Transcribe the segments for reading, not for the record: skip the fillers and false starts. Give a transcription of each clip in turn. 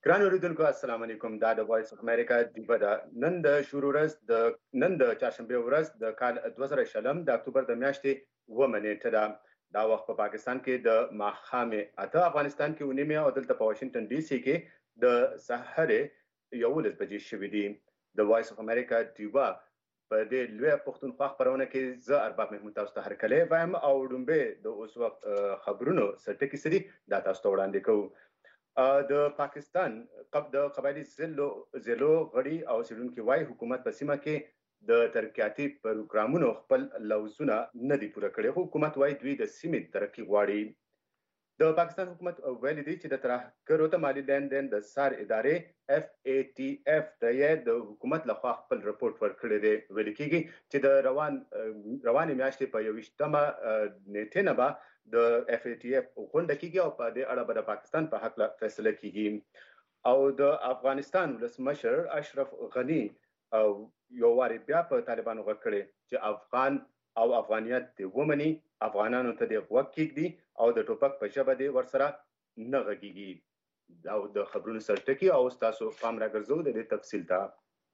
ګران اوریدونکو السلام علیکم. دا د وایس اف امریکا دیوه ده. نن د شروع چهارشنبه ورځ د کال 2020 د اکتوبر د میاشتې 9 نیټه ده. دا وخت په پاکستان کې د ماښامې 8 افغانستان کې ونیمه او دلته په واشنگټن ډي سي کې د سحر 11 بجې شوې دي. د وایس اف امریکا دیوه په دې لوی پښتونخوا خبرونه کې زه ارباب محمود تاسو ته هرکلی وایم او ډومبه د اوس وخت خبرونو سرټکی سدي دا تاسو ته وړاندې کوو. د پاکستان د قبایلی ضلعو غړي او څېړونکي وايي حکومت په سیمه کې د ترقیاتي پروګرامونو خپل لوزونه نه دي پوره کړي. حکومت وايي دوی د سیمې ترقي غواړي. د پاکستان حکومت ویلي دی چې د ترهګرو ته مالي لین د سار ادارې FATF د حکومت لخوا خپل رپورت ورکړی دی. ویل کېږي چې د روانې میاشتې په 21مه نیټې نه به د FATF غونډه کېږي او په دې اړه به د پاکستان په حق فیصله کېږي. او د افغانستان ولسمشر اشرف غني یو واري بیا په طالبانو غږ کړی چې افغان او افغانیت دې ومني، افغانانو ته دې غوږ کېږدي او د ټوپک په ژبه دې ورسره نه غږیږي. او د خبرونو سرټکي او تاسو پام راګرځو د دې تفصیل ته.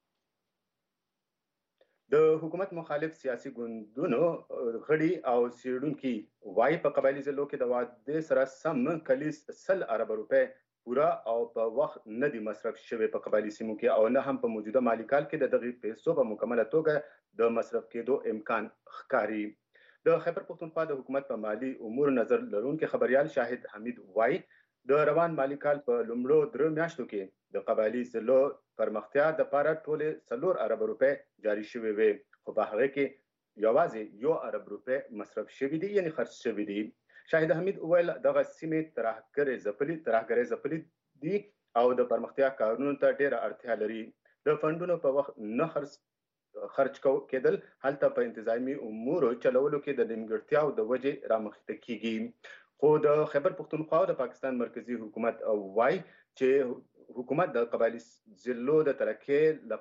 د حکومت مخالف سیاسي ګوندونو غړي او څېړونکي وايي په قبایلي ضلعو کې د واده سره سم کلیس 100 ارب روپۍ پوره او په وخت نه دي مصرف شوي په قبایلي سیمو کې او نه هم په موجوده مالي کال کې د دغې پیسو په مکمله توګه د مصرف کېدو امکان ښکاري. د خیبر پښتونخوا د حکومت په مالي امور نظر لرونکي خبريال شاهد حمید وايي د روان مالي کال په لومړو 3 میاشتو کې د قبایلي ضلعو پرمختیا د لپاره ټولې 4 ارب روپۍ جاري شوې وي، خو په هغه کې یوازې 1 ارب روپۍ مصرف شوي دي، یعنی خرڅ شوي دي. شاهد حمید وویل دغه سیمې ترهګرۍ ځپلي دي او د پرمختیا کارونو ته ډیره اړتیا لري. د فنډونو په وخت نه خرچ کېدل هلته په انتظامی امورو چلولو کې د نیمګړتیاو د وجې رامخته کیږي. خو د خیبر پښتونخوا د پاکستان مرکزی حکومت وايي چې حکومت د قبایلی ضلعو د ترقۍ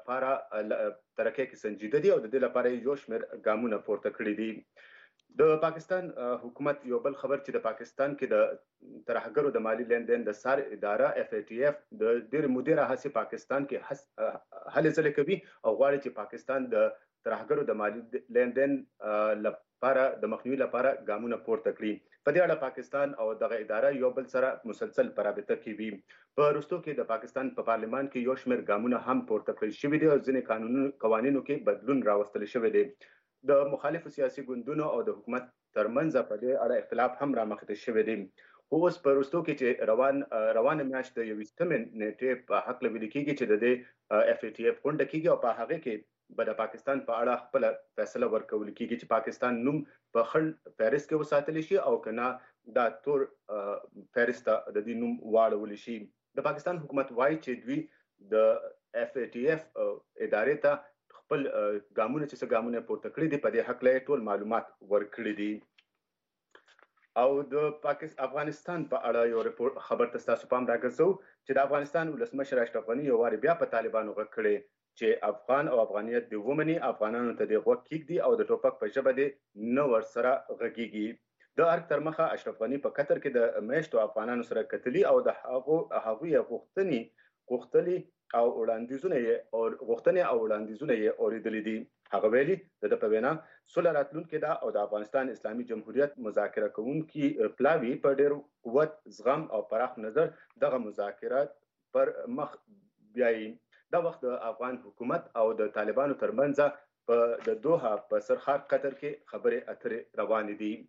کې سنجیده دي او د دې لپاره یو شمېر ګامونه پورته کړي دي. د پاکستان حکومت یو بل خبر چې د پاکستان کې د ترهګرو د مالی لین دین د سار اداره FATF د ډېر مودې راهیسې پاکستان کې هلې ځلې کوي او غواړي چې پاکستان د ترهګرو د مالی لین دین لپاره د مخنیوي لپاره ګامونه پورته کړي. په دې اړه پاکستان او دغه اداره یو بل سره مسلسل په رابطه کې وي. په وروستو کې د پاکستان په پارلمان کې یو شمېر ګامونه هم پورته کړل شوي دي او ځینې قوانینو کې بدلون راوستل شوی دی. د مخالفو سیاسي ګوندونو او د حکومت ترمنځ په دې اړه اختلاف هم رامخته شوی دی. اوس په وروستو کې چې روانه میاشت د 21مې نیټې په حق ویل کېږي چې د دې FATF غونډه کېږي او په هغه کې به د پاکستان په اړه خپل فیصله ورکول کېږي چې پاکستان نوم په خړ فهرست کې وساتل شي او کنه دا تور فهرست د دې نوم واړول شي. د پاکستان حکومت وايي چې دوی د FATF ادارې ته خپل ګامونه چې څه ګامونه پورته کړي دي په دې حق له ټول معلومات ورکړي دي. او د افغانستان په اړه یو خبر تاسو پام راګرځو چې د افغانستان ولسمشر اشرف غني یو واري بیا په طالبانو غږ کړی چې افغان او افغانیت دې ومني، افغانانو ته دې غوږ کېږدي او د ټوپک په ژبه دې نه ورسره غږیږي. د ارګ تر مخه اشرف غني په قطر کې د میشتو افغانانو سره کتلي او د هغوی غوښتنې او وړاندیزونه یې اوریدلي دي. هغه ویلي د په وینا سوله راتلونکې ده او د افغانستان اسلامي جمهوریت مذاکره کوونکي پلاوي په ډېر قوت، زغم او پراخ نظر دغه مذاکرات پر مخ بیایي. دا وخت د افغان حکومت او د طالبانو ترمنځ د دوحه په سرخار قطر کې خبرې اترې روانې دي.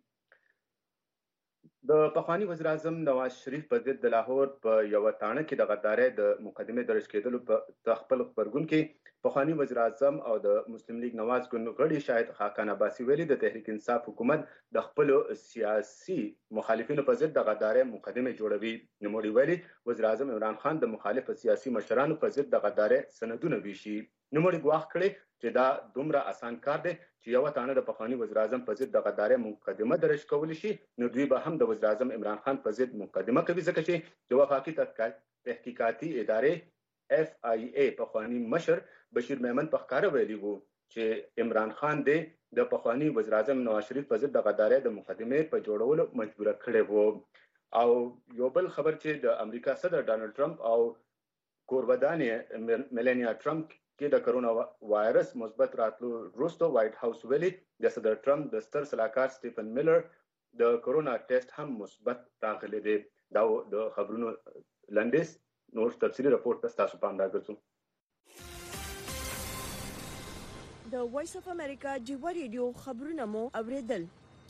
د پخوانی وزیر اعظم نواز شریف په ضد د لاهور په یو تاڼه کې د غدارۍ د مقدمې درج کېدلو په خپل خبرګون کې پخوانی وزیر اعظم او د مسلم لیگ نواز ګوند غړي شاهد خاقان عباسي ویلي د تحریک انصاف حکومت د خپل سیاسي مخالفینو په ضد د غدارۍ مقدمې جوړوي. نوموړي ویلي وزیر اعظم عمران خان د مخالف سیاسي مشرانو په ضد د غدارۍ سندونه ویشي. نوموړي ګواښ کړی چې دا دومره اسان کار دی چې یو تانه د پخوانی وزیر اعظم په ضد د غدارۍ مقدمه درج کول شي، نو دوی به هم د وزیر اعظم عمران خان په ضد مقدمه کوي، ځکه چې د وفاقي تحقیقاتي ادارې FIA پخوانی مشر بشیر میمن په ښکاره ویلي وو چې عمران خان د پخوانی وزیر اعظم نواز شریف په ضد د غدارۍ د مقدمې په جوړولو مجبوره کړی وو. او یو بل خبر چې د امریکا صدر ډانلډ ټرمپ او کوربدانې میلانیا ټرمپ کې د کرونا وایرس مثبت راتلو وروسته وایټ هاوس ویلي د صدر ټرمپ د ستر سلاکار سټیفن میلر د کرونا ټیسټ هم مثبت راغلی دی. دا د خبرونو لنډیز. نور تفصیلی راپور ته تاسو پام راګرځو. د وایس اف امریکا جیو ریډیو خبرونه مو اوریدل.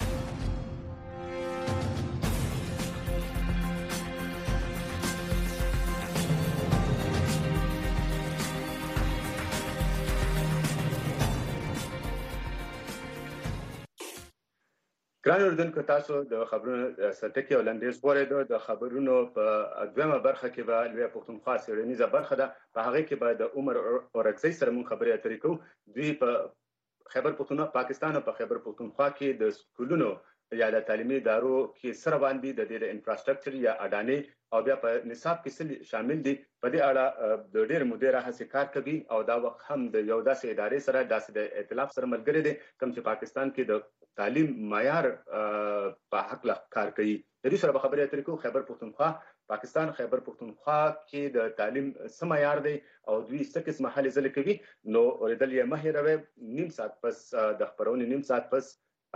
ګران اردوونکو، تاسو د خبرونو سرټکی او لنډیز غوړېدو. د خبرونو په دویمه برخه کې به لویه پښتونخوا څېړنیزه برخه ده. په هغې کې به د عمر اورکزی سره موږ خبرې اترې کوو. دوی په خیبر پښتونخوا پاکستان او په خیبر پښتونخوا کې د سکولونو یا د تعلیمي ادارو کې سره باندې د دې د انفراستراکچر یا اډانې او بیا په نصاب کې شامل دي. په دې اړه د ډېر مودې راهیسې کار کوي او دا وخت هم د یو داسې ادارې سره داسې د ائتلاف سره ملګری دی کوم چې پاکستان کې د تعلیم معیار په حق کار کوي. د دې سره به خبرې اترې کوو. خیبر پښتونخوا پاکستان خیبر پښتونخوا کې د تعلیم څه معیار دی او دوی څه قسمه هلې ځلې کوي. نو اورېدل یې مه هېروئ. نیم ساعت پس د خپرونې نیم ساعت پس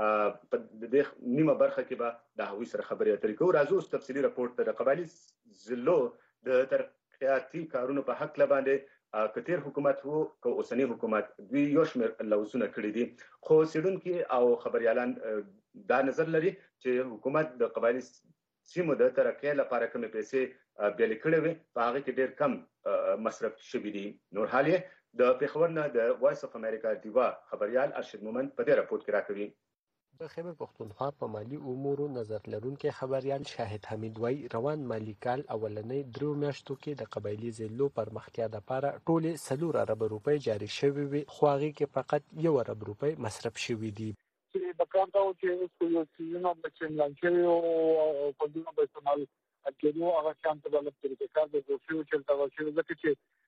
په دې نیمه برخه کې به د هغوی سره خبرې اترې کوو. راځو اوس تفصیلي راپورټ ته. د قبایلي ضلعو د ترقیاتي کارونو په هکله باندې که تیر حکومت وو که اوسنی حکومت دوی یو شمېر لوظونه کړي دي، خو څېړونکي او خبریالان دا نظر لري چې حکومت د قبایلي سیمو د ترقۍ لپاره کومې پیسې بیلې کړې وې په هغې کې ډېر کم مصرف شوي دي. نور حال یې د پېښور نه د وایس اف امریکا دیوا خبریال ارشد مومند په دې راپورټ کې راکوي. د خیبر پښتونخوا په مالی امورو نظر لرونکي خبریال شاهد حمید وای روان مالی کال اولنۍ 3 میاشتو کې د قبایلي ضلعو پرمختیا لپاره ټولې 4 ارب روپۍ جاري شوې وي، خو هغې کې فقط 1 ارب روپۍ مصرف شوي دي. د کار دا چې یو سیزن به څنګه چې او په دې به استعمال کېدو هغه شان ته د طریقې کار د فیو چې تاسو چې ځکه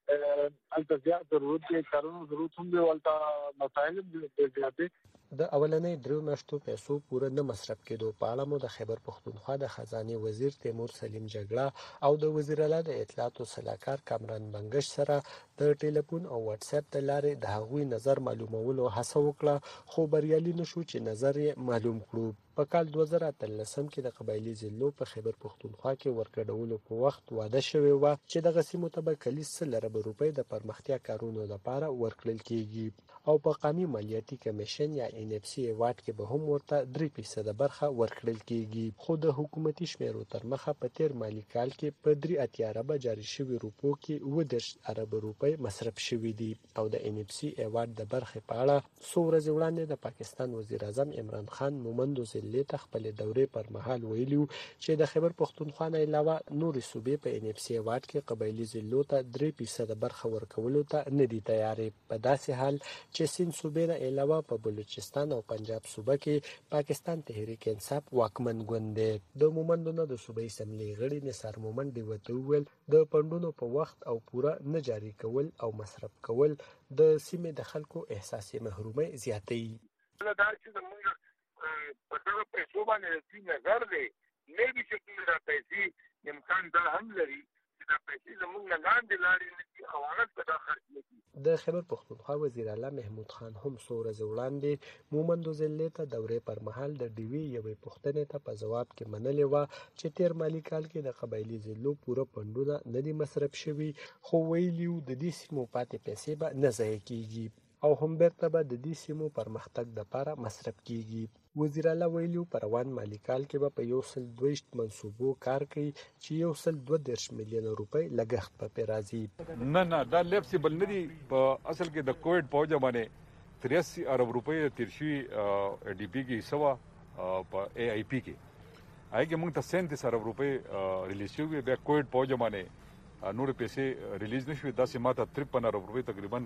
چې البته زیات ضرورت کې کارونو ضرورت هم دی ولته مسایل د زیاتې د اولنۍ 3 میاشتو پیسو پوره نه مصرف کېدو په اړه مو د خیبر پښتونخوا د خزانه وزیر تیمور سلیم جګړه او د وزیر اعلی د اطلاعات او سلاکار کامران بنگش سره د ټلیفون او واتس اپ د لارې د هغوی نظر معلومولو هڅه وکړه، خو بریالي نشو چې نظر یې معلوم کړو. په کال 2013 کې د قبایلي ضلعو په خیبر پښتونخوا کې ورکړولو په وخت واده شوی و چې دغه سیمو ته به کلي 100 ارب روپۍ د پرمختیا کارونو لپاره ورکړل کیږي او په قومي مالیاتي کمیشن یا NFC ایوارډ کې به هم ورته 3% برخه ورکړل کیږي. خو د حکومتي شمیرو تر مخه په تیر مالی کال کې په 3 ارب جاري شوی روپو کې 10 ارب روپۍ مصرف شوي دي او د NFC ایوارډ د برخې په اړه څو ورځې وړاندې د پاکستان وزیر اعظم عمران خان مومندو ضلع ته خپل دورې پر مهال ویلو چې د خیبر پښتونخوا نه علاوه نورې صوبې په NFC ایوارډ کې قبایلي ضلعو ته 3% برخه ورکولو ته نه دي تیارې، په داسې حال چې سیند صوبې نه علاوه په بلوچستان او پنجاب صوبه کې پاکستان تحریک انصاف واکمن ګوند دی. د مومندو نه د صوبې اسمبلی غړي نثار مومند ورته وویل د پندونو په وخت او پوره نه جاري کول او مصرف کول د سیمې د خلکو احساسي محرومۍ زیاتوي. دا چې موږ په دغه پیسو باندې د نظر دی نه دي چې دا پیسې امکان دا هم لري چې دا پیسې زموږ نه لاندې لاړې نه شي او هغه په دا خرڅ نه شي. د خیبر پښتونخوا وزیر اعلی محمود خان هم څو ورځې وړاندې مومندو ضلع ته دورې پر مهال د ډیوي یوې پوښتنې ته په ځواب کې منلې وه چې تیر مالي کال کې د قبایلي ضلعو پوره پندونه نه دي مصرف شوي، خو ویلي وو د دې سیمو پاتې پیسې به نه ضایع کیږي او هم بیرته به د دې سیمو پرمختګ لپاره مصرف کیږي. وزیر اعلی ویلي په روان مالي کال کې به په 122 منصوبو کار کوي چې 132 میلیونه روپۍ لګښت په راځي. نه دا لیفسیبل نه دي. په اصل کې د کووډ په وجه باندې 83 ارب روپۍ تیر شوي DP کې سوا په AIP کې هغه کې موږ ته 37 ارب روپۍ ریلیز شوي. بیا کووډ په وجه باندې نور پیسې ریلیز نشوي. داسې ماته 53 ارب روپۍ تقریبا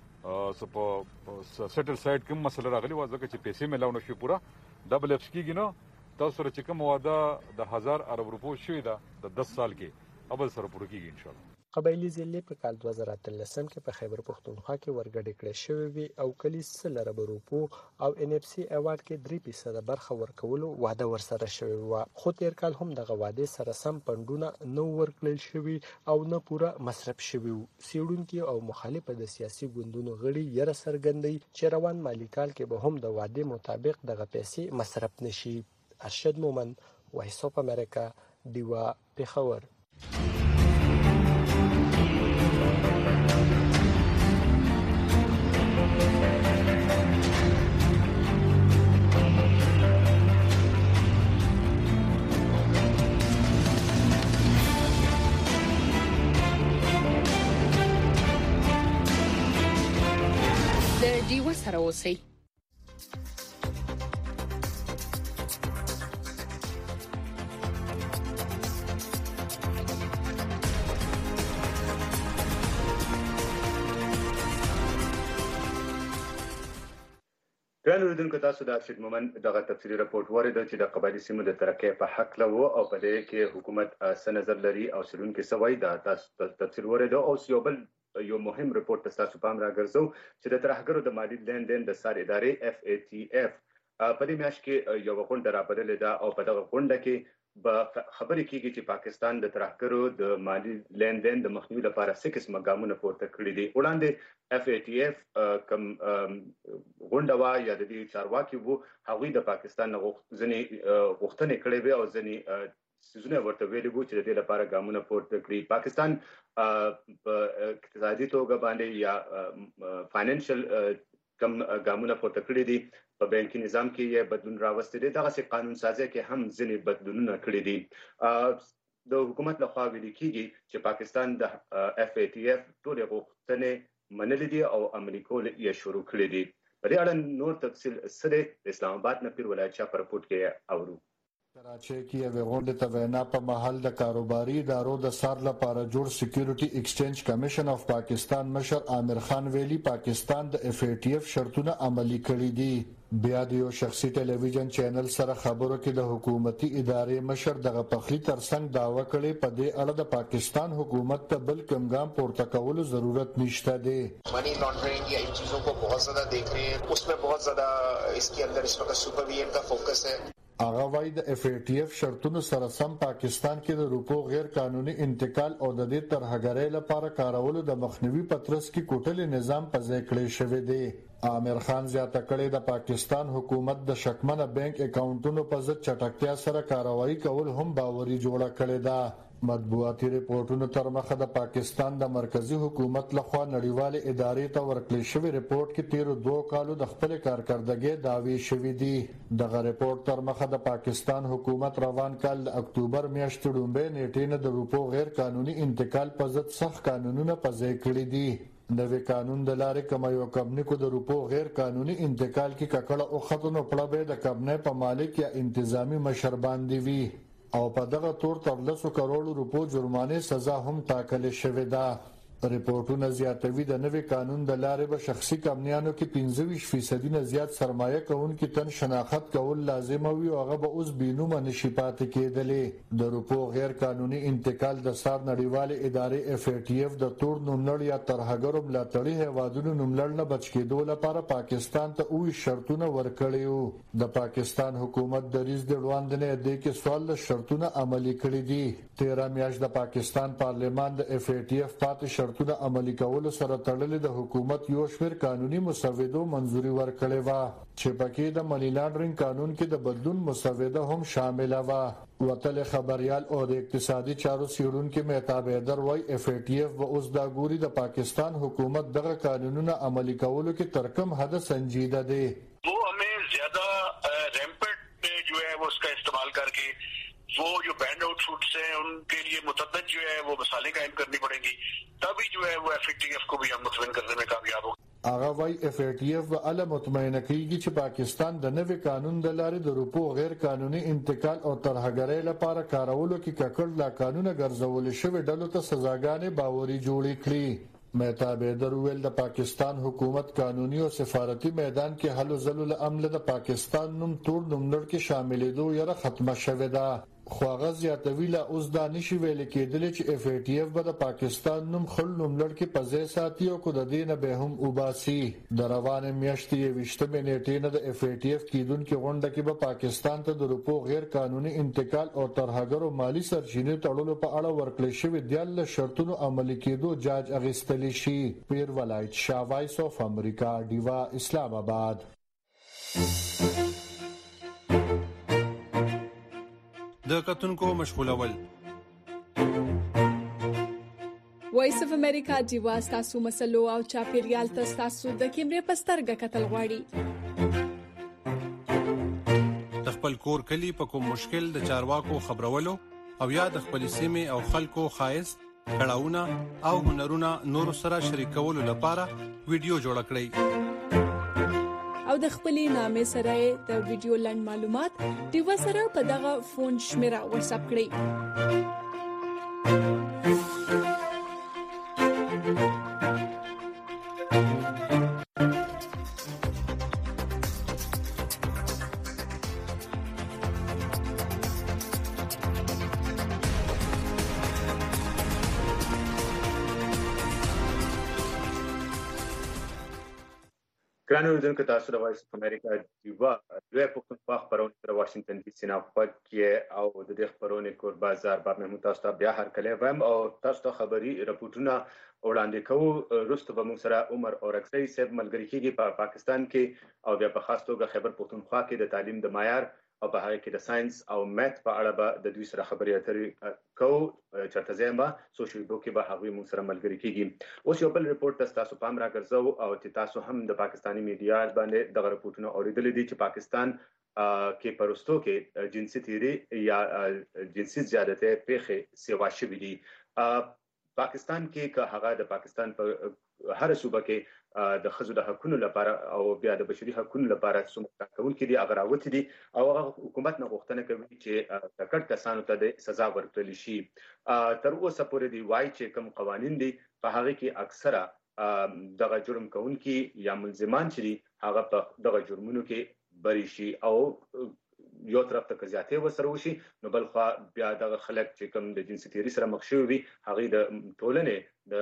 په سیټل سایډ کوم مسله راغلی و ځکه چې پیسې ملاو نشي پورا ډبل اف کېږي. نو تاسو سره چې کوم واده د 1000 ارب روپو شوی دا د 10 سال کې اول سره پوره کیږي ان شاء الله. قبایلی ضلع په کال 2013 کې په خیبر پښتونخوا کې ورګډې کړې شوې وي او کلي 100 روپو او NFC ایوارډ کې 3% برخه ورکولو وعده ورسره شوې وه، خو تیر کال هم دغه وعدې سره سم پندونه نه ورکړل شوي او نه پوره مصرف شوي وو. څېړونکي او مخالفه د سیاسي ګوندونو غړي یره څرګندوي چې روان مالي کال کې به هم د وعدې مطابق دغه پیسې مصرف نشي. ارشد مومن، وایس اف امریکا، ډیوا، پېښور. ډیوا سره اوسئ. ګران اوریدونکو، تاسو د ارشد مومن دغه تفصیلي راپورټ واورېد چې د قبایلي سیمو د ترقۍ په هکله و او په دې کې حکومت څه نظر لري او څېړونکي څه وایي. دا تاسو تفصیل واورېد او یو مهم راپورټ تاسو پام راګرځو چې د ترهګرو د مالی لیندین د سار ادارې FATF په دې میاشت کې یو غونډه رابللې ده او په دغه غونډه کې به خبرې کیږي چې پاکستان د ترهګرو د مالی لیندین د مخنیوي لپاره څه قسمه ګامونه پورته کړي دي. وړاندې FATF کوم غونډه وا یا د دې چارواکي وو هغوی د پاکستان ځینې غوښتنې کړې وې او ځینې سيزونه ورته ویلي وو چې د دې لپاره ګامونه پورته کړي. پاکستان په اقتصادي توګه باندې یا فاینانشل کم ګامونه پورته کړي دي. په بانکي نظام کې یې بدلون راوستي دي. دغه سي قانون سازي کې هم ځینې بدلونونه کړي دي. د حکومت لخوا ویل کېږي چې پاکستان د FATF ټول غوښتنې منلې دي او عملي کول یې شروع کړي دي. په دې اړه نور تفصیل سره اسلام آباد نه پیر ولایت چا پر پورت کې اورو. کراچۍ کې یو غونډه ته وینا په محل د کاروباري ادارو د سر لپاره جوړ سکیورټي ایکسچینج کمیشن اف پاکستان مشر عامر خان ویلي پاکستان د FATF شرطونه عملي کړي دي. بیا د یو شخصي ټلویزیون چینل سره خبرو کې د حکومتي ادارې مشر دغه پخلی ترڅنګ داوا کړي په دې اړه د پاکستان حکومت ته بل کوم ګام پورته کولو ضرورت نشته دی. Money laundering या इन चीजों को बहुत ज्यादा देख रहे हैं, उसमें बहुत ज्यादा इसके अंदर इस वक्त सुपरविजन का फोकस है. هغه وايي د FATF شرطونو سره سم پاکستان کې د روپو غیر قانوني انتقال او د دې ترهګرۍ لپاره کارولو د مخنیوي پترس کې کوټلې نظام په ځای کړی شوی دی. عامر خان زیاته کړې د پاکستان حکومت د شکمنه بانک اکاونټونو په ضد چټکتیا سره کاروایی کول هم باوري جوړه کړې ده. مطبوعاتي ریپورتونو تر مخه د پاکستان د مرکزی حکومت لخوا نړیوال ادارې ته ورکړل شوی ریپورت کې تیر 2 کالو د خپل کارکردګۍ داوی شوې دي. دغه ریپورت تر مخه د پاکستان حکومت روان کال د اکتوبر میاشتې لومړۍ نیټې نه د روپو غیر قانوني انتقال په ضد سخت قانونونه په ځای کړي دي. نوې قانون د لارې کوم یو کمپنی کو د روپو غیر قانوني انتقال کې ککړه او خطونو پړه به د کمپنی په مالک یا انتظامی مشر باندې وي او په دغه تور تر 100 کروڑ روپو جرمانه سزا هم ټاکل شوې ده. ریپورتونه زیاتوي د نوې قانون د لارې به شخصي کمپنیانو کې 25% نه زیات سرمایه کوونکي تن شناخت کول لازم وي او هغه به اوس بینومه نشي پاتې کېدلې. د روپو غیر قانوني انتقال د سار نړیوال ادارې FATF د تور نوملړ یا ترهګرو ملاتړي هیوادونو نوملړ نه بچ کېدو لپاره پاکستان ته اوه شرطونه ورکړیو. د پاکستان حکومت د ریز د وړاندې د کې سوال شرطونه عملي کړي دي. 13 میاشت د پاکستان پارلمان د FATF پاتې شرطونه عملي کولو سره تړلې د حکومت یو شمېر قانوني مسودو منځوري ورکړې و چې پکې د منی لانډرینګ قانون کې د بدلون مسوده هم شامل و. وتل خبريال او د اقتصادي چارو څېړونکو مهتاب حیدر وايي FATF و اوس دا ګوري د پاکستان حکومت دغه قانونونه عملي کولو کې ترکم حد سنجیده دي. वो हमें ज्यादा रैम्पेंट जो है वो उसका इस्तेमाल करके वो जो बैंड आउट फूड्स हैं उनके लिए मुतद्दद जो है वो मसाले कायम करनी पड़ेंगी, तभी जो है वो FATF को भी हम मुतमईन करने में कामयाब होंगे. هغه وايي FATF و اله مطمئنه کیږي چې پاکستان د نوې قانون د لارې د روپو غیر قانوني انتقال او ترهګرۍ لپاره کارولو کې ککړ لا قانون ګرځول شوی ډلو ته سزاګانې باوري جوړې کړي. مهتاب حیدر ویل د پاکستان حکومت قانوني او سفارتي میدان کې حل و زلو له عمله د پاکستان نوم تور نوملړ کې شاملېدو یره ختمه شوې ده. خو هغه زیاتوي لا اوس دا نشي ویل کېدلی چې FATF به د پاکستان نوم خړ نوملړ کې په ځای ساتي او کو د دې نه به هم وباسي. د روانې میاشتې 20 نیټې نه د FATF کېدونکې غونډه کې به پاکستان ته د روپو غیر قانوني انتقال او ترهګرو مالی سرچینې تړلو په اړه ورکړل شوی 14 شرطونو عملي کېدو جاج اخیستلی شي. پیر ولایت شاه وایس اف امریکا ډیوا اسلام آباد. د کتونکو مشغولول وایس اف امریکا ډیوا تاسو مسلو او چاپیریال تاسو د کیمرې پسترګه کتل غواړي. د خپل کور کلی په کوم مشکل د چارواکو خبرولو او یا د خپل سیمه او خلکو خایست کړهونه او هنرونه نور سره شریکولو لپاره ویډیو جوړ کړئ او د خپلې نامې سره د ویډیو لنډ معلومات ډیوا سره په دغه فون شمیره واتس اپ کړئ. ګران اوریدونکو تاسو د وایس اف امریکا ډیوا دوی پښتونخوا خبرونه تر واشنگټن ډي سي نه خوږه او د دې خبرونه کور بازار باب محمود تاسو ته بیا هر کله وایم او تاسو ته خبري رپورټونه وړاندې کوو. وروسته به موږ سره عمر اورکزی صاحب ملګری کیږي په پاکستان کې او بیا په خاص توګه خیبر پښتونخوا کې د تعلیم د معیار او په هغه کې د ساينس او میث په اړه به د دوی سره خبرې اترې کوو. چرته زمبا سوشل بو کې به هغه موږ سره ملګری کیږي. اوس یو بل رپورټ تاسو پام راګرځو او تاسو هم د پاکستانی میډیا باندې د رپورټونو اوریدلې دي چې پاکستان کې پرستو کې جنسي تیری یا جنسي زیادته پیښې سیوا شوې دي. پاکستان کې که هغه د پاکستان په هر صوبه کې د خزو د حقوقو لپاره او بیا د بشري حقوقو لپاره څومره کول کې دي اغراوت دي او حکومت نه غوښتنه کوي چې تکړه کسانو ته د سزا ورکړل شي. تر اوسه پورې دی وایي چې کوم قوانين دي په هغه کې اکثره دغه جرم کوونکي یا ملزمان چې هغه په دغه جرمونو کې بری شي او یو طرف ته زیاتې وسره وشي نو بل خو بیا د خلک چې کوم د جنسي تیری سره مخ شوی وي هغه د ټولنې د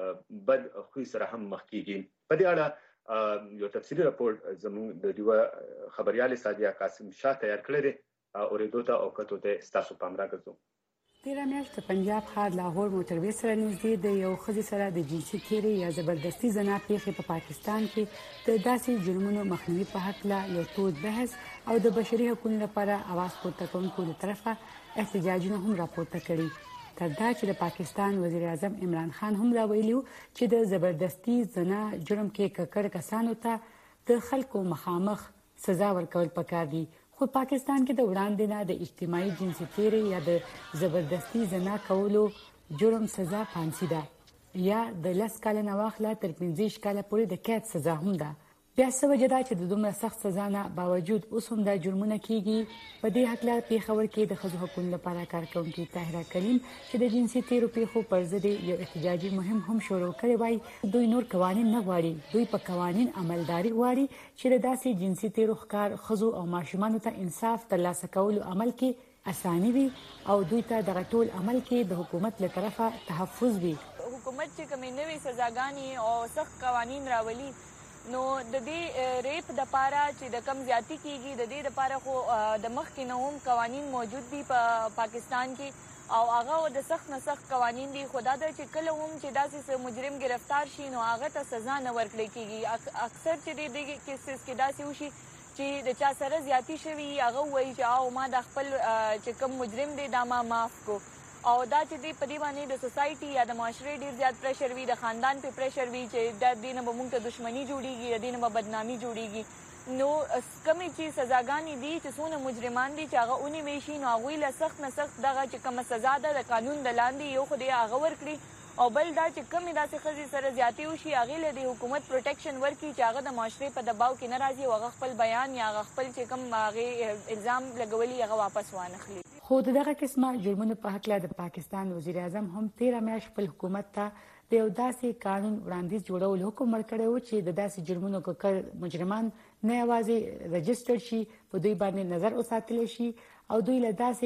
بد خوې سره هم مخ کیږي. په دې اړه یو تفصیلي راپور زموږ د دیوه خبريال سادیا قاسم شاه تیار کړی دی او ریډوتا او کتو ته تاسو پام راګرځو. تیره میاشت د پنجاب ښار لاهور موټروي سره نږدې د یو ښځې سره د جنسي تیری یا زبردستي زنا پیښې په پاکستان کې د داسې جرمونو مخنیوي په هکله یو تود بحث او د بشري حقوقو لپاره اواز پورته کوونکو له طرفه احتجاجونه هم راپورته کړي. تر دا چې د پاکستان وزیر اعظم عمران خان هم راویلي چې د زبردستي زنا جرم کې ککړ کسانو ته د خلکو مخامخ سزا ورکول پکار دي. خو پاکستان کې د وړاندې نه د اجتماعي جنسي تیری یا د زبردستي زنا کولو جرم سزا پانسي ده یا د 10 کال نه واخله تر 15 کال پورې د قید سزا هم ده. بیا څه وجه ده چې د دومره سخت سزا نه باوجود اوس هم دا جرمونه کیږي. په دې حقله پیښور کې د ښځو حقوقو لپاره کارکونکي طاهره کلیم چې د جنسي تیرو پیښو پر ضد یو احتجاجي مهم هم شروع کړی وای. دوی نور قوانین نه غواړي، دوی په قوانین عملداري غواړي چې د داسې جنسي تیرو ښکار ښځو او ماشومانو ته انصاف ترلاسه کولو عمل کې اساني وي او دوی ته دغه ټول عمل کې د حکومت له طرفه تحفظ وي. حکومت چې کومې نوې سزاګانې او سخت قوانین راولي نو د دې ریپ د پاره چې د کم زیاتی کیږي د دې لپاره خو د مخکې نه هم قوانین موجود دي په پاکستان کې او هغه د سخت نه سخت قوانین دي. خدا د چې کله هم چې داسې مجرم گرفتار شي نو هغه ته سزا نه ورکړل کیږي. اکثر چې د کیسز کې داسې وشي چې د چا سره زیاتی شوی هغه وایي چې او ما د خپل چې کوم مجرم دی دا ما معاف کو او دا چې دی په دې باندې د سوسایټي یا د معاشرې ډیر زیات پریشر وي، د خاندان په پریشر وي چې د دې نه به موږ ته دښمنی جوړیږي، د دې نه به بدنامي جوړیږي. نو کمی چې سزاګانې دي چې څونه مجرمان دي چې هغه اونې ویشي نو هغوی له سخت نه سخت دغه چې کومه سزا ده د قانون د لاندې یو خو دی هغه ورکړي او بل دا چې کمی داسې ښځې سره زیاتې وشي هغې له د حکومت پروټیکشن ورکړي چې هغه د معاشرې په دباو کې نه راځي او هغه خپل بیان یا هغه خپل چې کوم هغې الزام لګولي هغه واپس وانخلي. خو دغه قسمه جرمونو په هکله د پاکستان وزیر اعظم هم 13 میاشت خپل حکومت ته د یو داسې قانون وړاندیز جوړولو حکم ورکړی و چې د داسې جرمونو ککړ مجرمان نه یوازې رجسټر شي، په دوی باندې نظر وساتل شي او دوی له داسې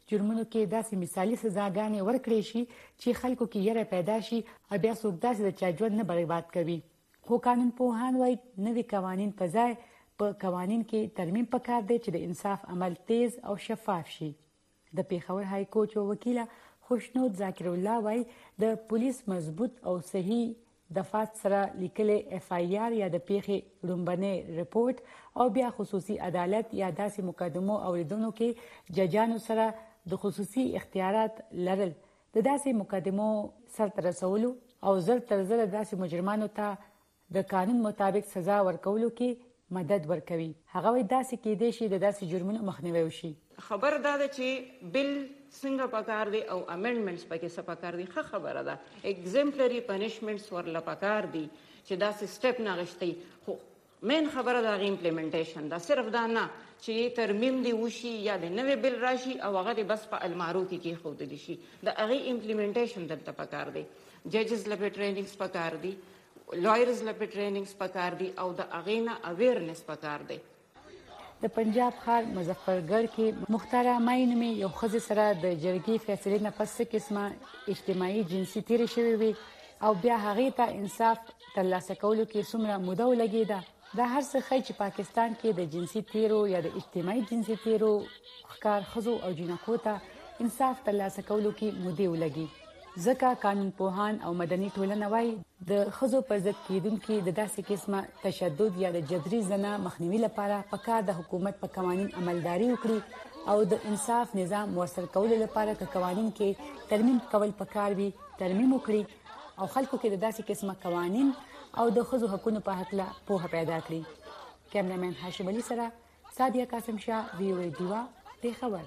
جرمونو کې داسې مثالي سزاګانې ورکړې شي چې خلکو کې یره پیدا شي او بیا څوک داسې د چا ژوند نه برباد کوي. خو قانون پوهان وایي نوي قوانین په ځای په قوانین کې ترمیم پکار دی چې د انصاف عمل تیز او شفاف شي. د پیښور های کورټ وکیله خوشنود ذاکر الله وایي د پولیس مضبوط او صحیح دفعات سره لیکلې اف آی آر یا د پیښې لومبنې رپورت او بیا خصوصي عدالت یا داسې مقدمو اوریدونکو کې ججانو سره د خصوصي اختیارات لرل د داسې مقدمو سرته رسولو او زر تر زر داسې مجرمانو ته د قانون مطابق سزا ورکولو کې مدد ورکوي. هغه وایي داسې کېدای شي د داسې جرمونو مخنیوی وشي. خبر دا ده چې بل څنګه پکار دی او امندمنټس پکې څه پکار دي. ښه خبره ده. ایگزمپلري پنیشمنټس ورله پکار دي چې داسې سټپ نه غشتي. خو مین خبره د هغې امپلیمنټیشن ده. صرف دا نه چې ترمیم دی وشي یا د نوې بل راشي او هغه دی بس په المارو کې کېښودلی شي. د هغې امپلیمنټیشن دلته پکار دی. ججز له پې ټریننګز پکار دي، لایرز له پې ټریننګز پکار دي او د هغې نه اویرنس پکار دی. د پنجاب ښار مظفرګړ کې مختاره مای نومې یو ښځې سره د جرګې فیصلې نه پس څه قسمه اجتماعي جنسي تېرې شوې وې او بیا هغې ته انصاف ترلاسه کولو کې څومره موده ولګېده. دا هر څه ښایي چې پاکستان کې د جنسي تېرو یا د اجتماعي جنسي تېرو ښکار ښځو او جینکو ته انصاف ترلاسه کولو کې مودې ولګي. ځکه قانون پوهان او مدني ټولنه وایي د ښځو پر ضد کېدونکي د داسې قسمه تشدد یا د جبري زنا مخنیوي لپاره پکار د حکومت په قوانین عملداري وکړي او د انصاف نظام مؤثر کولو لپاره که قوانین کې ترمیم کول پکار وي ترمیم وکړي او خلکو کې د داسې قسمه قوانین او د ښځو حقونو په هکله پوهه پیدا کړي. کیمرامین هاشم علي سره سادیه قاسم شاه، وی او ای ډیوا، پیښور.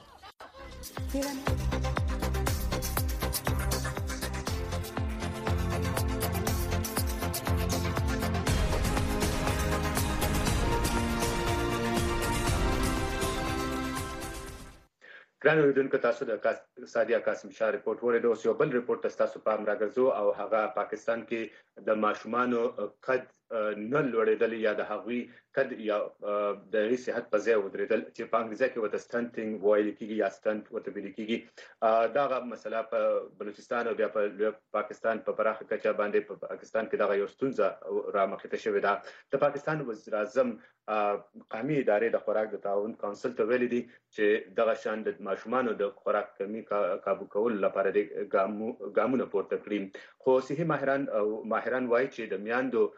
ګران اوریدونکو، تاسو د سادیه قاسم شاه رپورټ ورېدو. اوس یو بل رپورټ تاسو پام راګرځو او هغه پاکستان کې د ماشومانو قد نه لوړېدل یا د هغوی قد یا د هغې صحت په ځای ودرېدل چې په انګریزي کې ورته سټنټینګ ویل کېږي یا سټنټ ورته ویل کېږي. دغه مسله په بلوچستان او بیا په پاکستان په پراخه کچه باندې په پاکستان کې دغه یو ستونزه رامخته شوې ده. د پاکستان وزیر اعظم قومي ادارې د خوراک د تعاون کونسل ته ویلي دي چې دغه شان د ماشومانو د خوراک کمی کابو کولو لپاره د ګامونه پورته کړي. خو صحي ماهران وایي چې د میندو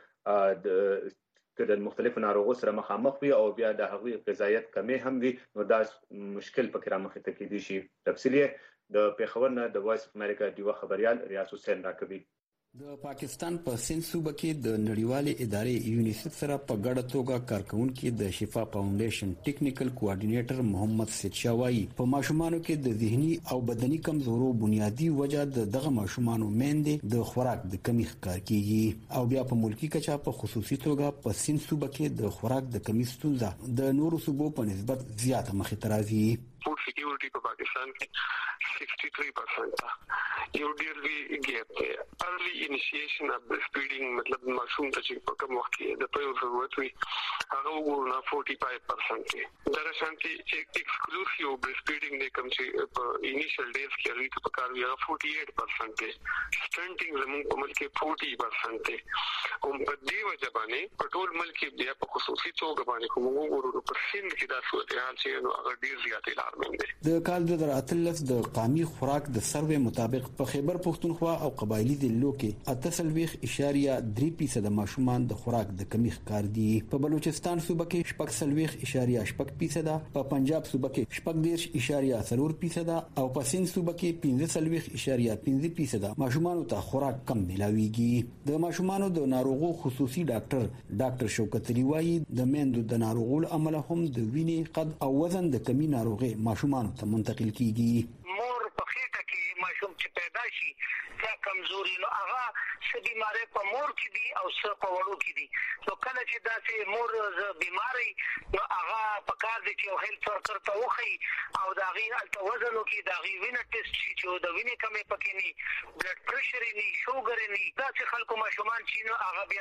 د مختلفو ناروغو سره مخامخ وي او بیا د هغوی غذایت کمی هم وي، نو دا مشکل پکې رامخته کېدی شي. تفصیل د پیښور نه د وایس اف امریکا ډیوا خبريال ریاض حسین راکوي. د پاکستان په سند صوبه کې د نړیوالې ادارې یونیسف سره په ګډه توګه کارکونکو د شفا فاونډیشن ټیکنیکل کوارډینیټر محمد سید شاوایی په ماشومانو کې د ذهني او بدني کمزورو بنیادی وجہ دغه ماشومانو میندې د خوراک د کمی ښکار کیږي او بیا په ملکی کچا په خصوصي توګه په سند صوبه کې د خوراک د کمی ستونزه د نورو صوبو په نسبت زیاته مخې ته راځي. फूड सिक्योरिटी पे पाकिस्तान की 63% था. यो ډیر وی ګیپ دی. ارلی انیشیشن اف برست فیډینګ مطلب ماشوم ته چې په کوم وخت کې د پیو ضرورت وي هغه وګورنه 45% دی. در شانتي چې ایکسکلوسیو برست فیډینګ نه کوم چې په انیشل ډیز کې لري ته په کار وی هغه 48% دی. سټنټینګ زموږ په ملک کې 40% دی. او په دې وجه باندې په ټول ملک کې بیا په خصوصي توګه باندې کوم وګورو په سند کې دا صورتحال چې نو هغه ډیر زیات د کال 2013 د قومي خوراک د سروې مطابق په خیبر پښتونخوا او قبایلی ضلعو کې 8.3% ماشومان د خوراک د کمی ښکار دي. په بلوچستان صوبه کې 4.8%، په پنجاب صوبه کې 14.4% او په سند صوبه کې 15.5% ماشومان ته خوراک کم ملاويږي. د ماشومان د ناروغو خصوصي ډاکټر شوکت علي وایي د میندو د ناروغو عمل هم د وینې قد او وزن د کمی ناروغي ماشومان ته منتقل کیږي. مور په خېټه کې ماشوم چې پیدا شي روغتیا کمزوري نو هغه څه بیماری په مور کې دي او څه په وړو کې دي. نو کله چې داسې مور بیماری نو هغه په کار دي چې یو هیلث ورکر ته وښي او د هغې هلته وزن وکړي، د هغې وینه ټیسټ شي چې د وینې کمې پکې نه وي، بلډ پریشر یې نه وي، شوګر یې نه وي. داسې خلکو ماشومان چې نو هغه بیا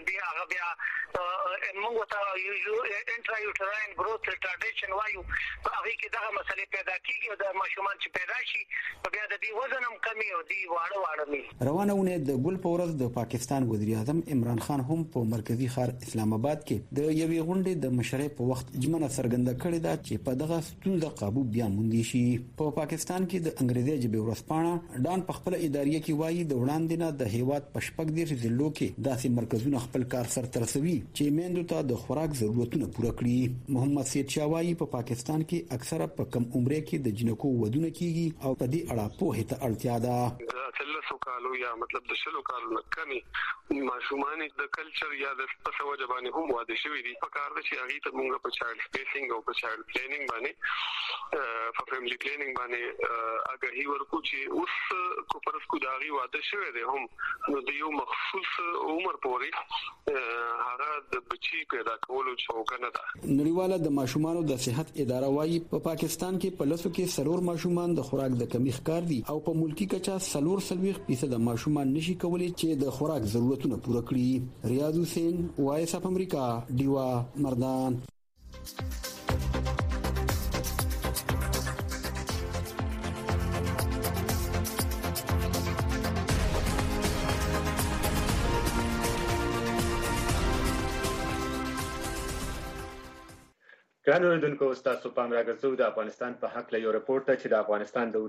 موږ ورته انټرایوټراین ګروث ریټارډیشن وایو. په هغې کې دغه مسلې پیدا کېږي او د ماشومان چې پیدا شي بیا د دې وزن هم کمي او دې واړه وي. روانه اونۍ د ګل په ورځ د پاکستان وزیر اعظم عمران خان هم په مرکزی ښار اسلام آباد کې د یوې غونډې د مشرۍ په وخت ژمنه څرګنده کړې ده چې په دغه ستونزه قابو بیا موندي شي. په پاکستان کې د انګریزي ژبې ورځپاڼه ډان په خپل اداریه کې وایي د وړاندې نه د هیواد په شپږ دېرش ضلعو کې داسې مرکزونه خپل کار سرته رسوي چې میندو ته د خوراک ضرورتونه پوره کړي. محمد سید شاه وایي په پاکستان کې اکثره په کم عمره کې د جنکو ودونه کیږي او په دې اړه پوهه ته اړتیا ده. تلسو کالو یا مطلب د شلو کالو نه کمی ماشومان د کلچر یا د پسو جبانه هم واده شوی دي. په کار د چې هغه ته موږ په چایلډ سپیسینګ او په چایلډ پلانینګ باندې په فیملی پلانینګ باندې اګهي ورکو چې اوس کو پرس کو داغي واده شوی دی هم نو د یو مخصوص عمر پورې هغه د بچی پیدا کولو چوکانه ده. نړیواله د ماشومانو د صحت اداره وايي په پاکستان کې په لسو کې سرور ماشومان د خوراک د کمی ښکار دي او په ملکی کچا 40% د ماشومان نشي کولای چې د خوراک ضرورتونه پوره کړي. ریاض حسین وایس اف امریکا دیوا مردان. ګران اوریدونکو ستاسو پام راګرځو د افغانستان په حق له یو رپورټ ته چې د افغانستان د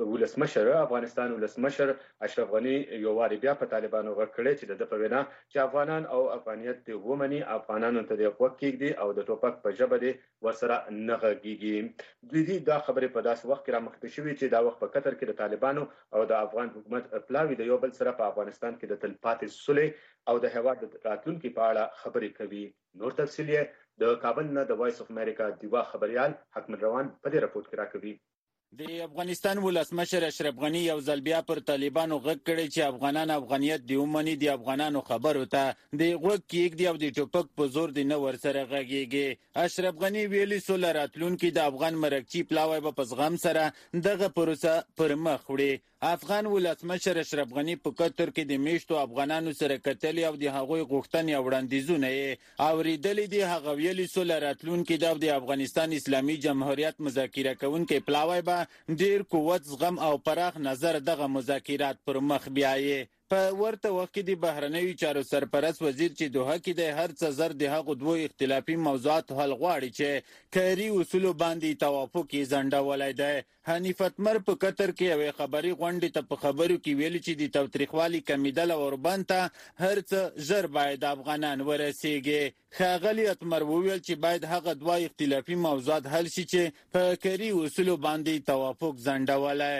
ولسمشر اشرف غنی یو واری بیا په طالبانو غږ کړی چې د په وینا چې افغانان او افغانیت د ومني افغانانو ته د وخت کېږي او د ټوپک په جبه دي ورسره نه غږیږي. دوی دا خبره په داس وخت کې را مخکې شوې چې دا وخت په قطر کې د طالبانو او د افغان حکومت پلاوی د یو بل سره په افغانستان کې د تلپاتې صلح او د هیواد د راتلونکو په اړه خبرې کوي. نور تفصیل د کابل نه د وایس اف امریکا دیوا خبريال حکمت روان په دې راپورټ کې راکوي. د افغانستان ولسمشر اشرف غنی یو ځل بیا پر طالبانو غږ کړی چې افغانان افغانیت دی ومني د افغانانو خبرو ته د غوږ کېږدي او د ټوپک په زور دی نه ورسره غږیږي. اشرف غنی ویلي سوله راتلونکي د افغان مرکچی پلاوی په زغم سره دغه پروسه پر مخ وړي. افغان ولسمشر اشرف غنی په قطر کې د میشتو افغانانو سره کتلې او د هغوی غوښتنې او وړاندیزونه یې اوریدلې دي. هغه ویلي سوله راتلونکي د افغانستان اسلامي جمهوریت مذاکره کوونکي پلاوی به ډیر قوت زغم او پراخ نظر دغه مذاکرات پر مخ بیایي. په ورته وخت کې د بهرنیو چارو سرپرست وزیر چې دوحه کې د هر څه زر د هغو دوه اختلافي موضوعات حل غواړي چې کاري اصول باندې توافق یې ځنډولای دی. حنیف اتمر په قطر کې یوې خبري غونډې ته په خبرو کې ویلي چې د تاوتریخوالي کمیدل او اوربند ته هر څه ژر باید افغانان ورسیږي. ښاغلي اتمر وویل چې باید هغه دوه اختلافي موضوعات حل شي چې په کاري اصول باندې توافق ځنډولای.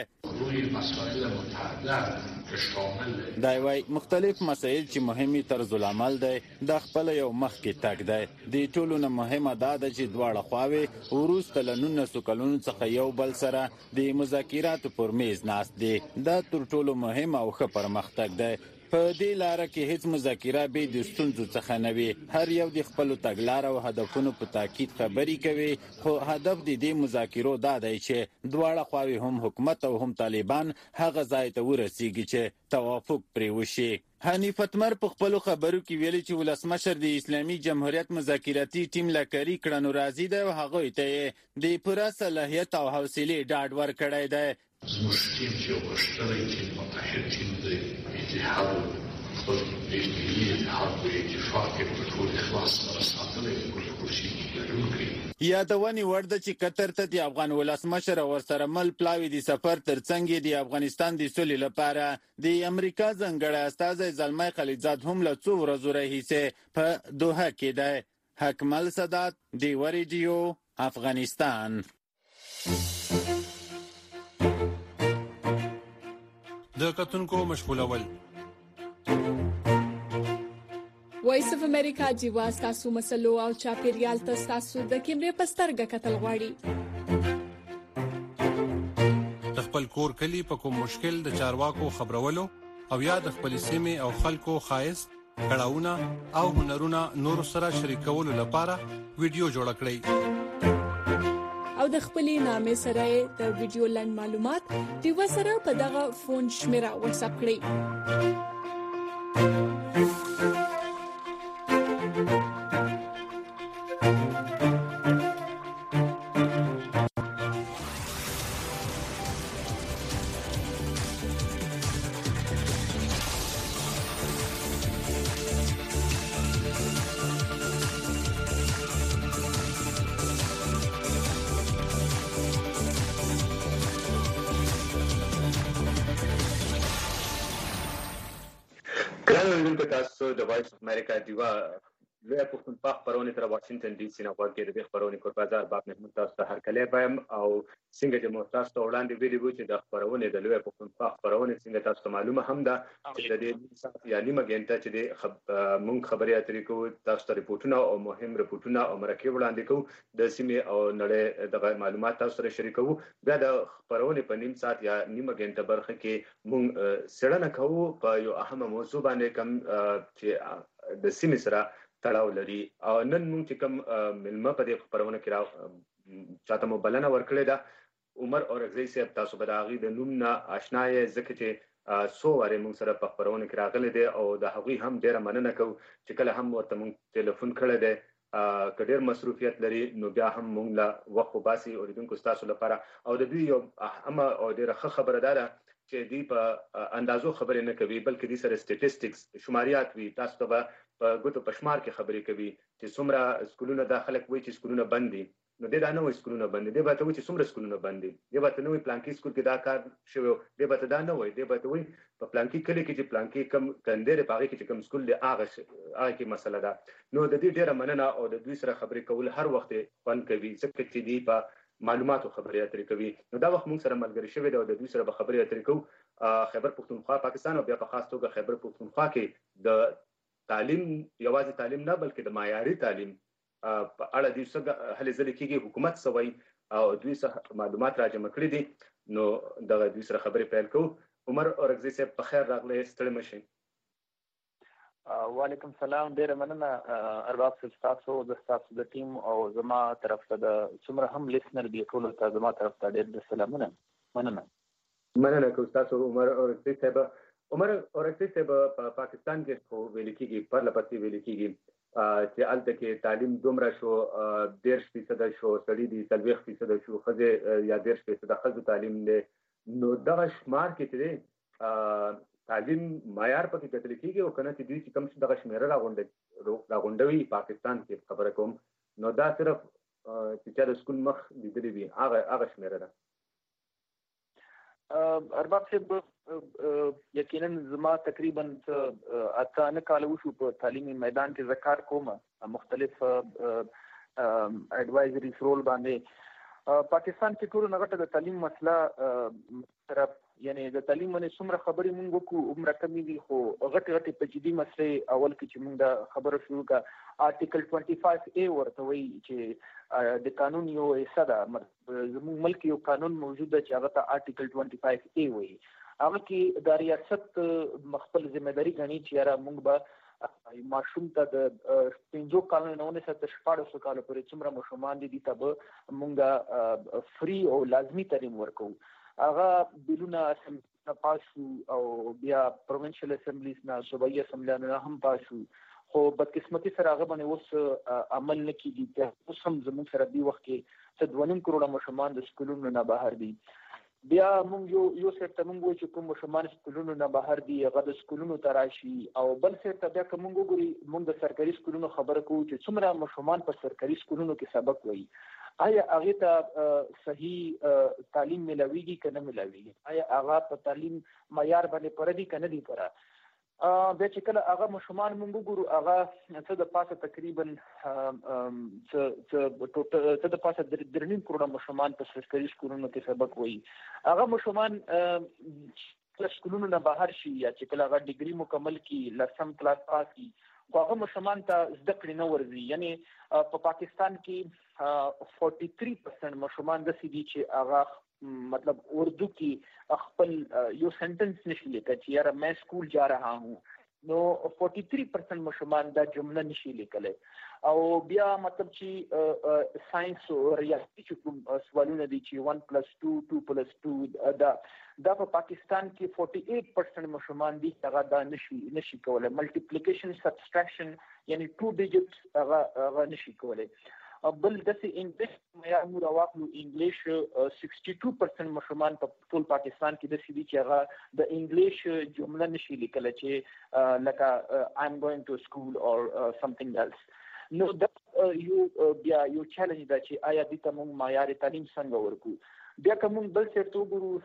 دا وای مختلف مسایل چې مهمي طرز العمل دی د خپل یو مخ کې تګ دی. د ټولو نه مهمه دا ده چې دواړه خواوې وروسته له 19 کلونو څخه یو بل سره د مذاکراتو پر میز ناست دي. دا تر ټولو مهم او ښه پرمختګ دی. په دې لاره کې هیڅ مذاکره به د ستونزو څخه نه وي. هر یو د خپل تګلارې او هدفونو په تاکید خبرې کوي، خو هدف د دې مذاکرو دا دی چې دواړه خواوې هم حکومت او هم طالبان هغه ځای ته ورسیږي چې توافق پرې وشي. حنیف اتمر په خپل خبرو کې ویلي چې ولسمشر د اسلامي جمهوریت مذاکراتي ټیم لکري کړنو راضي دی او هغه ته د پوره صلاحیت او حوصله ډاډ ورکړی دی. زموږ ټیم چې یو مشترک ټیم متحد ټیم دی اتحاد خپل ملي اتحاد په اتفاق کې په ټول اخلاص سره ساتلی موږ کوشش کوو. یادونې وړ ده چې قطر ته د افغان ولسمشر او ورسره مل پلاوی د سفر ترڅنګ د افغانستان د سولې لپاره د امریکا ځانګړی استازی زلمی خلیلزاد هم له څو ورځو راهیسې په دوحه کې دی. حکمل سادات دیوا ریډیو افغانستان. د کتونکو مشغولول وایس اف امریکا جیوا تاسو مسلو او چاپیریال تاسو د کیمرې پسترګه کتل غواړي. خپل کور کلی په کوم مشکل د چارواکو خبرولو او یا د خپل سیمه او خلکو خایست کړهونه او هنرونه نور سره شریکولو لپاره ویډیو جوړ کړئ او د خپلې نامې سره د ویډیو لاند معلومات ډیو سره په دغه فون شمیره واتس اپ کړئ. تاسو د وایس اف امریکا دیوا لوی پښتونخوا خبرونه تر واشنگټن ډي سي نه ورکې د خبرونه کور بازار باب محمود تاسو ته هرکلی پایم او څنګه چې مو تاسو ته وړاندې ویلي وو چې د خبرونه د لوی پښتونخوا خبرونه څنګه تاسو ته معلومه هم ده چې د دې سات یا نیمه غنټه چې د مونږ خبري اترې کوو تاسو ته ریپورتونه او مهم ریپورتونه او مرکه وړاندې کوو د سیمه او نړۍ د معلومات تاسو سره شریکو. بیا د خبرونه په نیم سات یا نیمه غنټه برخه کې مونږ سړنه کوو په یو اهمه موضوع باندې کوم چې د سیمه سره تړاو لري او نن موږ چې کوم ملمه په دې خبرونه کې چاته مو بلنه ورکړې ده عمر اورغزی صاحب تاسو به د هغې د نوم نه اشنا یې ځکه چې څو وارې موږ سره په خبرونه کې راغلی دی او د هغوی هم ډېره مننه کوو چې کله هم ورته موږ ټلیفون کړی دی که ډېر مصروفیت لري نو بیا هم موږ له وخت وباسي اورېدونکو ستاسو لپاره او د دوی یو اهمه او ډېره ښه خبره دا ده چې دوی په اندازو خبرې نه کوي بلکې دوی سره سټیټسټکس شماریات وي. تاسو ته به په ګوتو په شمار کې خبرې کوي چې څومره سکولونه دا خلک وایي چې سکولونه بند دي نو دی دا نه وایي سکولونه بند دي دی به ته وایي چې څومره سکولونه بند دي دی به ته نه وایي پلانکي سکول کې دا کار شوی دی به ته دا نه وایي دی به ته وایي په پلانکي کلي کې چې پلانکي کم کندې دی په هغې کې چې کوم سکول دی هغه کې مسله ده. نو د دې ډېره مننه او د دوی سره خبرې کول هر وخت خوند کوي ځکه چې دوی په معلوماتو خبرې اترې کوي. نو دا وخت موږ سره ملګري شوی دی او د دوی سره به خبرې اترې کوو. خیبر پښتونخوا پاکستان او بیا په خاص توګه خیبر پښتونخوا کې د تعلیم یوازې تعلیم نه بلکې د معیاري تعلیم په اړه دوی څه هلې ځلې کېږي حکومت څه وایي او دوی څه معلومات راجمع کړي دي نو دغه دوی سره خبرې پیل کوو. عمر اورغزی صاحب په خیر راغلی ستړي مه شئ. وعلیکم السلام ډیره مننه ارباب صاحب ستاسو د ټیم او زما طرف ته د څومره هم لیسنر دی ټولو ته زما طرف ته ډېر سلامونه مننه کوم تاسو عمر اورغزی صاحب. عمر اورغزی صاحب په پاکستان کې خو ویل کېږي پرله پسې ویل کېږي چې هلته کې تعلیم دومره شو 10% شو سړي دي 40% شو ښځې یا 10% ښځو تعلیم دی نو دغه شمار کې چې دی تعلیم معیار پکې کتل کېږي او کنه چې دوی چې کوم دغه شمیره راغونډوي پاکستان کې خبره کوم نو دا صرف چې چا د سکول مخ لیدلی وي هغه شمیره ده. ارباب صاحب یقینا زما تقریبا 8 کال وشو په تعلیمي میدان کې زکار کوم مختلف اډوایزریز رول باندې پاکستان کې ټول نغټه د تعلیم مسله طرف یعنی د تعلیم باندې څومره خبرې مونږ وکړو عمره کمی دي خو غټي په جدي مسله اول کې چې مونږ د خبره شروع کا آرټیکل 25A ورته وایي چې د قانون یو حصہ ده زموږ ملک یو قانون موجود ده چې هغه ته آرټیکل 25A وایي هغه کې د ریاست خپل ځمېداري غني چې را مونږ به ماشوم ته د 5 کالونو نه څخه تر 14 کال پورې څومره ماشومان دي ته به مونږ فری او لازمی تعلیم ورکو. هغه بیلونه پاسو او بیا پروینشل اسمبلیز نه صوبایي اسمبلیانو هم پاسو خو بدقسمتي سره هغه باندې اوس عمل نه کیږي. اوس هم زموږ سره دی وخت کې 2.5 کروڑه ماشومان د سکولونو نه بهر دي. بیا موږ یو سره ته موږ چې کوم ماشومان سکولونو نه بهر دي هغه د سکولونو ته راشي او بل سره ته بیا کوم وګوري موږ د سرکاري سکولونو خبره کوو چې څومره ماشومان په سرکاري سکولونو کې سبق وایي آیا هغه ته صحیح تعلیم ملويږي کنه ملويږي آیا هغه په تعلیم معیار باندې پردي کنه دي پره بیا چې کله هغه ماشومان موږ وګورو هغه څه د پاسه تقریبا څه د پاسه 3.5 کروڑه ماشومان په سرکاري سکولونو کې سبق وایي هغه ماشومان سکولونو نه بهر شي یا چې کله هغه ډیګري مکمل کی لسم کلاس پاس کی هغه ماشومان ته زده کړې نه ورځي. یعنی په پاکستان کې 43% ماشومان د سې دي چې هغه मतलब उर्दू की خپل یو سنټنس نشي لیکل چې یاره मैं स्कूल जा रहा हूं نو 43% ماشومان دا جمله نشي لیکلی او بیا مطلب چې ساينس او ریاضي چې کوم سوالونه دي چې 1+2 2+2 دا په پاکستان کې 48% ماشومان دي هغه دا نشي کولای ملټیپلیکیشن سبټراکشن یعنی 2 ډیجټس هغه نشي کولای بل داسې انګلیش معیار موږ راوخلو انګلیش 62% ماشومان په ټول پاکستان کې داسې دي چې هغه د انګلیش جمله نشي لیکلی چې لکه I'm going to school or something else نو دا بیا یو چیلنج ده چې آیا دې ته موږ معیار تعلیم څنګه ورکو بیا که موږ بل سر ته وګورو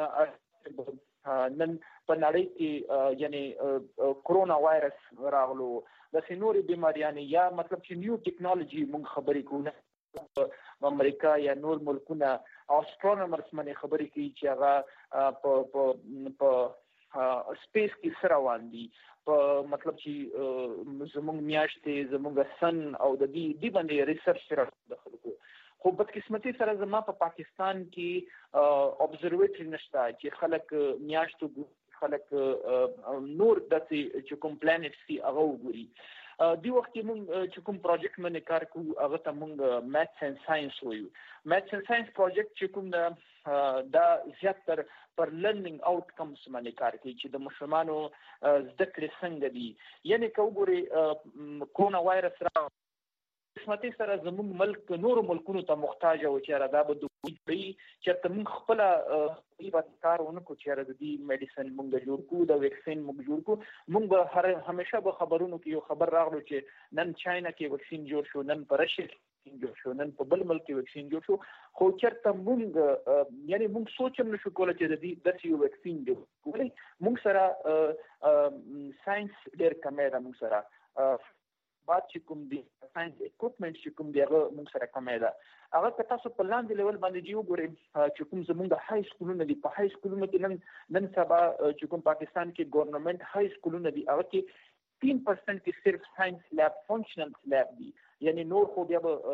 نن په نړۍ کې یعنی کرونا وایرس راغلو د سينوري بیماریانه یا مطلب چې نیو ټیکنالوژي موږ خبرې کوو امریکا یا نور ملکونه استرونومرز باندې خبرې کوي چې هغه په سپیس کې سره روان دي په مطلب چې زموږ میاشتې زموږ سن او د دې باندې ریسرچ سره دخل کو خو بدقسمتي سره زما په پاکستان کې observatory نشته چې خلک میاشتو خلک نور داسې چې کوم پلانټ سي هغه وګوري دی وخت موږ چې کوم پروجیکټ باندې کار کوو هغه ته موږ میث اند ساينس وایو میث اند ساينس پروجیکټ چې کوم دا زیاتره پر لرنینګ آوټکمز باندې کار کوي چې د ماشومانو زده کړې څنګه دي یعنی که وګورئ کرونا وایرس را قسمتي سره زموږ ملک نور ملکونو ته محتاج او چې را دا به دوی چې موږ خپل کار ونکو چې را د دې میډیسن موږ جوړ کو د ویکسین موږ جوړ کو موږ همیشه به خبرونو کې یو خبر راغلو چې نن چاینا کې ویکسین جوړ شو نن په رشیا کې جوړ شو نن په بل ملک کې ویکسین جوړ شو خو چېرته موږ یعنی موږ سوچم نشو کولای چې د دې داسې یو ویکسین جوړ کړو موږ سره ساينس ډېر کمه ده موږ سره بعد چې کوم دي ساينس اکوپمنټ چې کوم دی هغه موږ سره کمه ده هغه که تاسو په لاندې لیول باندې دی وګورئ چې کوم زموږ د های سکولونو دي په های سکولونو کې نن سبا چې کوم پاکستان کې ګورنمنت های سکولونه دي هغه کې 3% کې صرف ساينس لاب فنکشنل لاب دي یعنی نور خو بیا 72%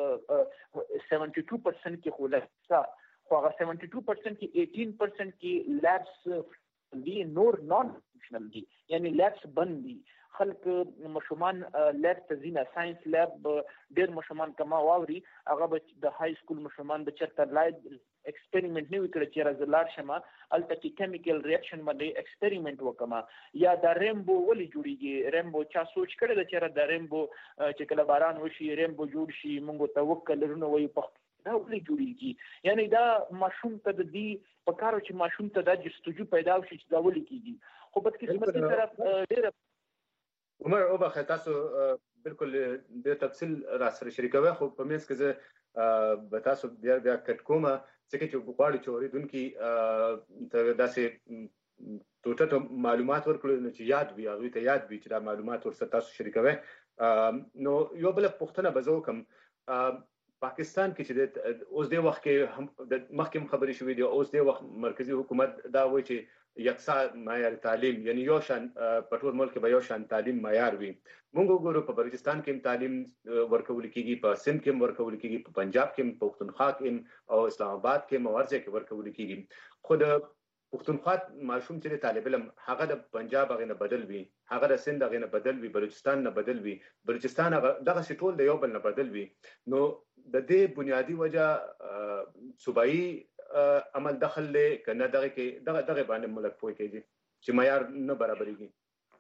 کې خو لسه خو هغه 72% کې 18% کې لابس دي نور نون فنکشنل دي یعنی لابس بند دي خلک مشومان لاب تزینه ساينس لاب ډېر مشومان کما واوري هغه د های سکول مشومان د چرته لایو ایکسپریمنٹ نه وکړي چې راځلار شمه الته کې کیمیکل ریاکشن باندې ایکسپریمنٹ وکما یا د ریمبو ولې جوړیږي ریمبو چا سوچ کړی چې د ریمبو چې کله باران وشي ریمبو جوړ شي موږ توکل لرونه وي په دا ولې جوړیږي یعنی دا ماشوم ته د دې په کارو چې ماشوم ته د جستجو پیدا وشي چې دا ولې کیږي خو بدقسمتي سره ډېر عمر او بخه تاسو بالکل د تفصیل را سره شریکوي خو په میس کې زه به تاسو بیا کټ کومه چې غواړي چې اوریدونکو ته داسې ټوټه معلومات ورکړي چې یاد وي هغه ته یاد وي چې دا معلومات ورسره تاسو شریکوي نو یو بل پوښتنه به زه کوم پاکستان کې چې اوس د وخت کې د مخکې خبرې شوې دي اوس د وخت مرکزی حکومت دا وایي چې یکسا معیار تعلیم یعنی یو شان په ټول ملک کې به یو شان تعلیم معیار وي موږ وګورو په بلوچستان کې تعلیم ورکول کیږي په سند کې ورکول کیږي په پنجاب کې په پښتونخوا کې او اسلام آباد کې مورزه کې ورکول کیږي خو د پښتونخوا ماشوم چې طالب علم هغه د پنجاب هغه نه بدل وي هغه د سند هغه نه بدل وي بلوچستان نه بدل وي بلوچستان دغه ټول د یو بل نه بدل وي نو د دې بنیادی وجہ صوبایي عمل دخل له کنه دغه باندې ملک پوي کېږي چې معیار نه برابرېږي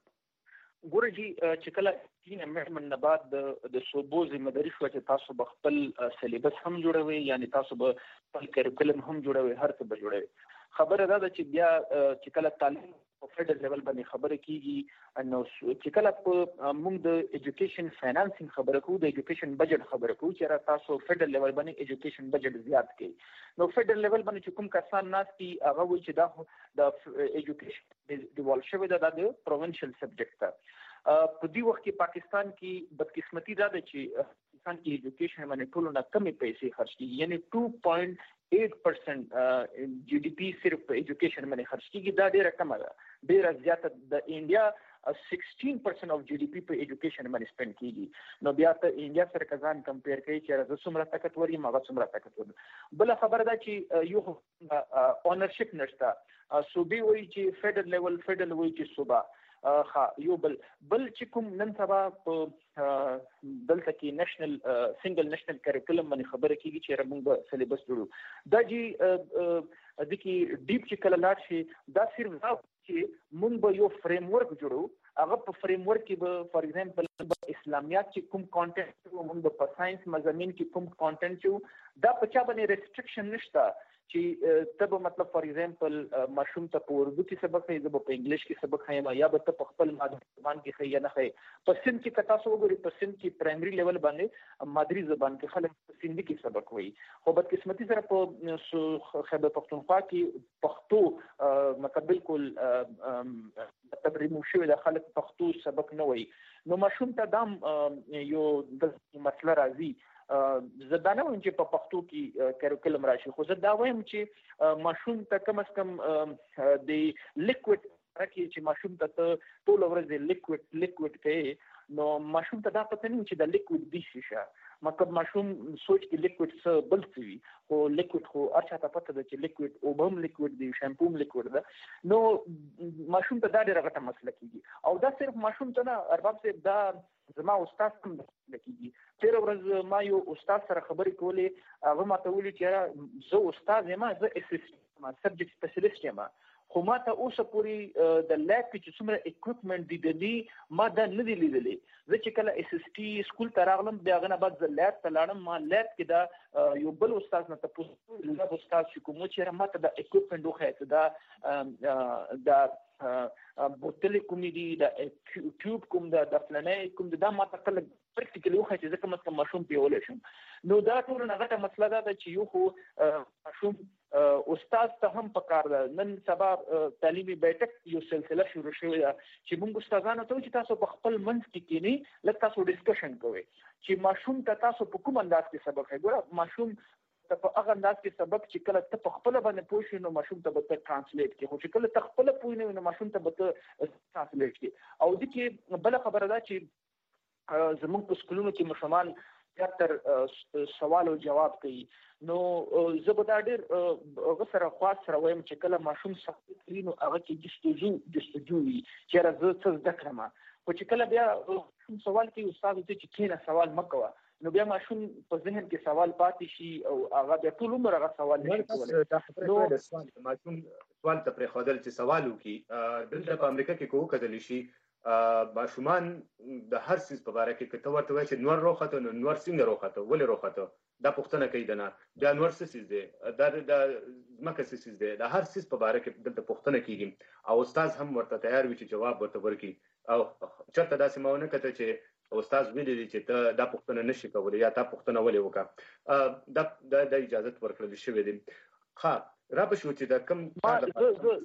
ګورجی چې کله دین امندمنت نه بعد د صوبو ذمہداري شو چې تاسو خپل سلیبس هم جوړوي یعنی تاسو به خپل کریکولم هم جوړوي هر څه به جوړوي خبره ده چې بیا چې کله تعلیم په فدرال لیول باندې خبره کیږي نو چې کله موږ د ایجوکیشن فاینانسینګ خبره کوو د ایجوکیشن بجټ خبره کوو چې تاسو فدرال لیول باندې ایجوکیشن بجټ زیات کړئ نو فدرال لیول باندې چې کوم کسان ناشتي هغه وایي چې دا د ایجوکیشن ډیوالپ شوی دا د پروینشل سبجیکټ ده په دې وخت کې پاکستان کې بدقسمتي ده چې پاکستان کې ایجوکیشن باندې ټول نه کمې پیسې خرج کیږي یعنی 2.8% جی ډی پی صرف په ایجوکیشن باندې خرج کیږي دا ډیره کمه ده ډیره زیاته د انډیا 16% of GDP په ایجوکیشن باندې سپند کیږي نو بیا ته انډیا سره کزان کمپیر کوي چې راځه څومره طاقتور یم هغه څومره طاقتور بل خبره ده چې یو اونرشپ نشته صوبې وایي چې فیډرل لیول فیډرل وایي چې صوبه یو بل چې کوم نن سبا په دلته کې نېشنل سنگل نېشنل کریکولم باندې خبره کیږي چې موږ به سلیبس جوړو دا چې د کې ډیپ چې کله لاړ شي دا صرف دا چې موږ به یو فریم ورک جوړو هغه په فریم ورک کې به فار ایگزامپل اسلامیات چې کوم کانټینټ موږ په ساينس مضامین کې کوم کانټینټ چې دا په چا باندې ریسټریکشن نشته چې تب مطلب فار ایگزامپل مشروم ته په اردو کې سبق خي زه په انګلیش کې سبق خایم یا به ته په خپل مادری زبان کې خي یا نه خي په سند کې کتا سو وګوري په سند کې پرایمري لیول باندې مادری زبان کې خلک په سندي کې سبق وایي خو بدقسمتي سره په خیبر پختونخوا کې پښتو مطلب بالکل مطلب ریموو شوی د خلک پښتو سبق نه وایي نو مشروم ته دام یو د مسله راځي زه دا نه وایم چې په پښتو کې کریکولم راشي خو زه دا وایم چې ماشوم ته کم از کم د لیکوډ راکې چې ماشوم ته ټول ورځ د لیکوډ کوي نو ماشوم ته دا پته نه چې د لیکوډ دي څه مطلب ماشوم سوچ کې لیکوډ څه بل څه وي خو لیکوډ خو ارچا ته پته ده چې لیکوډ او بم لیکوډ دی شامپو لیکوډ ده نو ماشوم ته دا ډېره غټه مسله کیږي او دا صرف ماشوم ته نه ارباب صاحب دا زما استاد هم لکېږي تیر ورځ ما یو استاد سره خبرې کولې هغه ماته ویلي چې زه استاد یم زه اسسټنټ یم سبجیکټ سپیشلیسټ یم خو ما ته اوسه پورې د لیب کې چې څومره اکوپمنټ دي د دې ما دا نه دي لیدلې زه چې کله اس اس ټي سکول ته راغلم بیا هغه نه بعد زه لیب ته لاړم ما لیب کې دا یو بل استاد نه تاسو لیب استاد چې کوم چې ما ته د اکوپمنټ وخت دا بوتل کوم دي د ټیوب کوم د فلنې کوم دا ما ته کله پریکټیکلی وخت چې کوم څه مشوم پیولې شم نو دا ټول نه غټه مسله ده چې یو خو مشوم استاد ته هم پکار ده نن سبا تعلیمي بیٹک یو سلسله شروع شوې ده چې موږ استادانو ته چې تاسو په خپل منځ کې کینی لکه تاسو ډیسکشن کوئ چې مشوم ته تاسو په کوم انداز کې سبق وګورئ مشوم ته په هغه انداز کې سبق چې کله ته په خپل باندې پوه شې نو مشوم ته به ترانسلیټ کې خو چې کله ته خپل پوه نه نو مشوم ته به ترانسلیټ کې او د کې بل خبره ده چې زموږ په سکولونو کې مشران تر سوال او جواب کوي نو زه به دا ډېر هغه سره خاص سره وایم چې کله ماشوم سخت کړي نو هغه کې جستجو وي چې راځه څه زده کړم خو چې کله بیا سوال کوي استاد ته چې کینه سوال مکوه نو بیا ماشوم په ذهن کې سوال پاتې شي او هغه بیا ټول عمر هغه سوال نه کوي نو ماشوم سوال ته پرې خودل چې سوال وکي دلته په امریکا کې کوو کتل شي ماشومان د هر څه په اړه کې کته ورته وایي چې نور روخته نو نور څنګه روخته ولې روخته دا پوښتنه کوي دنه دا نور څه دي دا مکه څه دي دا هر څه په اړه کې دلته پوښتنه کیږي او استاد هم ورته تیار وي چې جواب ورته ورکړي او چرته داسې ماونه کته چې استاد ویلي چې ته دا پوښتنه نشي کولای یا تا پوښتنه ولې وکړه دا اجازه ورکړل شوې دي ښه را به شو چې دا کم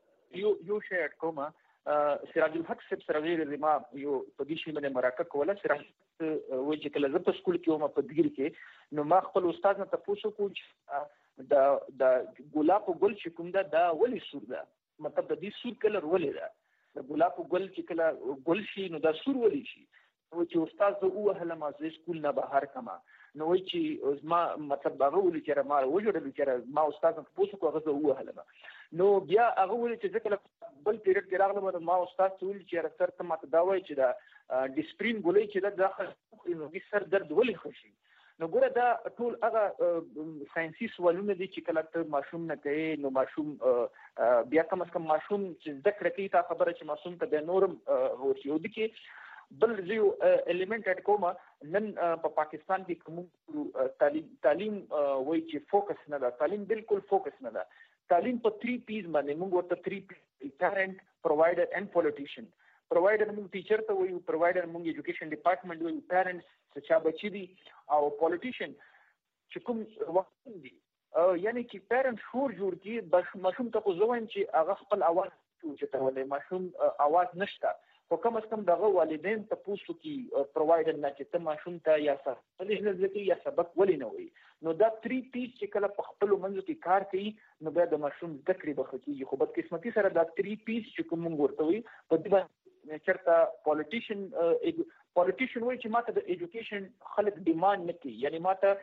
یو شیټ کومه سراج الحق صاحب سره ویل ما یو په دې شی باندې مراکه کوله سراج وایي چې کله زه په سکول کې وم په ډیګري کې نو ما خپل استاد نه تاسو کو چې دا ګلاب ګل چې کوم دا ولې سور ده مطلب د دې سور کلر ولې ده د ګلاب ګل چې کله ګل شي نو دا سور ولې شي نو چې استاد زه وهله ما زه سکول نه بهر کما نو وایي چې ما مطلب هغه ولې چې ما وجوړل چې ما استاد نه تاسو کو هغه زه وهله نو بیا هغه ولې چې ځکه بل پیریډ کې راغلم ما استاد ته ویل چې سر ته ماته دا وایي چې دا ډیسپرین ګولې چې دا داخل نو دې سر درد ولې خوشي نو ګوره دا ټول هغه ساينسي سوالونه دي چې کله ته ماشوم نه کوي نو ماشوم بیا کم از کم ماشوم چې ذکر کوي تا خبره چې ماشوم ته به نورم ورشي او د کې بل یو الیمنٹ اټ کومه نن په پاکستان کې کوم تعلیم وایي چې فوکس نه ده تعلیم بالکل فوکس نه ده تعلیم په 3 پیز باندې موږ ورته 3 پیز پیرنٹ پرووایډر اینڈ پولیټیشین پرووایډر موږ ټیچر ته وایو پرووایډر موږ ایجوکیشن ډپارټمنټ وایو پیرنټس چې بچی دي او پولیټیشین چې کوم وخت دي یعنی چې پیرنټ شور جوړ کی ماشوم ته خو ځوان چې هغه خپل आवाज چې ته ولې ماشوم आवाज نشته خو کم از کم دغه والدین ته پوښتنه کی پرووایډر نه چې ته ماشوم ته یا څه ځکه یا سبق ولې نه وي نو دا 3 پیس چې کله په خپل منځ کې کار کوي نو بیا د ماشوم ذکر به خکېږي خو بدقسمتي سره دا 3 پیس چې کوم ورته وي په دې چرته پولیټیشن وایي چې ماته د ایجوکیشن خلک ډیماند نه کوي، یعنی ماته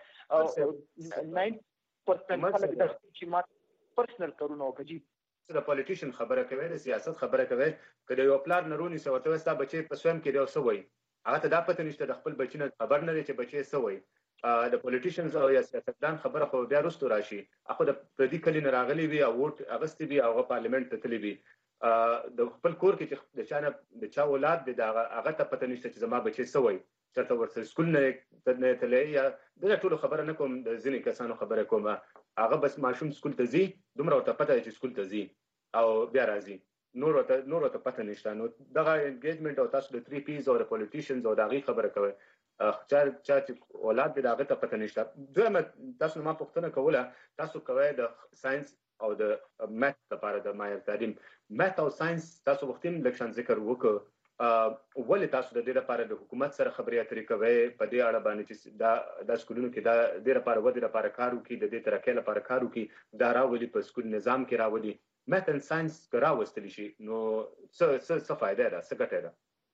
9% خلک د چې ماته پرسنل کارونه وکړي. د پولیټیشن خبره کوي، د سیاست خبره کوي، کله یو پلار نرونی سو ته وستا بچي په سوم کې دی سووي هغه ته دا پته نشته د خپل بچی نه خبر نه لري چې بچي سووي. د پولیټیشنز او یا سیاستدان خبره خو بیا وروسته راشي، هغه د پردي کلی نه راغلي وي او ووټ اغستې وي او هغه پارلیمنت ته تللی وي، د خپل کور کې چې د چا اولاد دی هغه ته پته نشته چې زما بچي سووي، چرته ورته سکول نه تللی. یا د ټولو خبره نه کوم، د ځینې کسانو خبره کوم، هغه بس ماشوم سکول ته ځي، دومره ورته پته چې سکول ته ځي او بیا راځي، نور ورته پته نشته. نو دغه انګیجمنټ او تاسو د 3 پیز او د پولیټیشنز او د هغې خبره کوئ، چا چې اولاد دی د هغه ته پته نشته. دویمه تاسو ما پوښتنه کوله، تاسو کوئ د ساینس او د میث لپاره د معیار تعلیم، میث او ساینس تاسو وختیم لږ شان ذکر وکړو، ولې تاسو د دې لپاره د حکومت سره خبرې اترې کوئ په دې اړه باندې چې دا سکولونو کې دا د دې لپاره ودې لپاره کار وکړي، د دې ترقۍ لپاره کار وکړي، دا راولي په سکول نظام کې راولي میث اند ساینس که راوستلی شي نو څه فایده ده، څه ګټه ده؟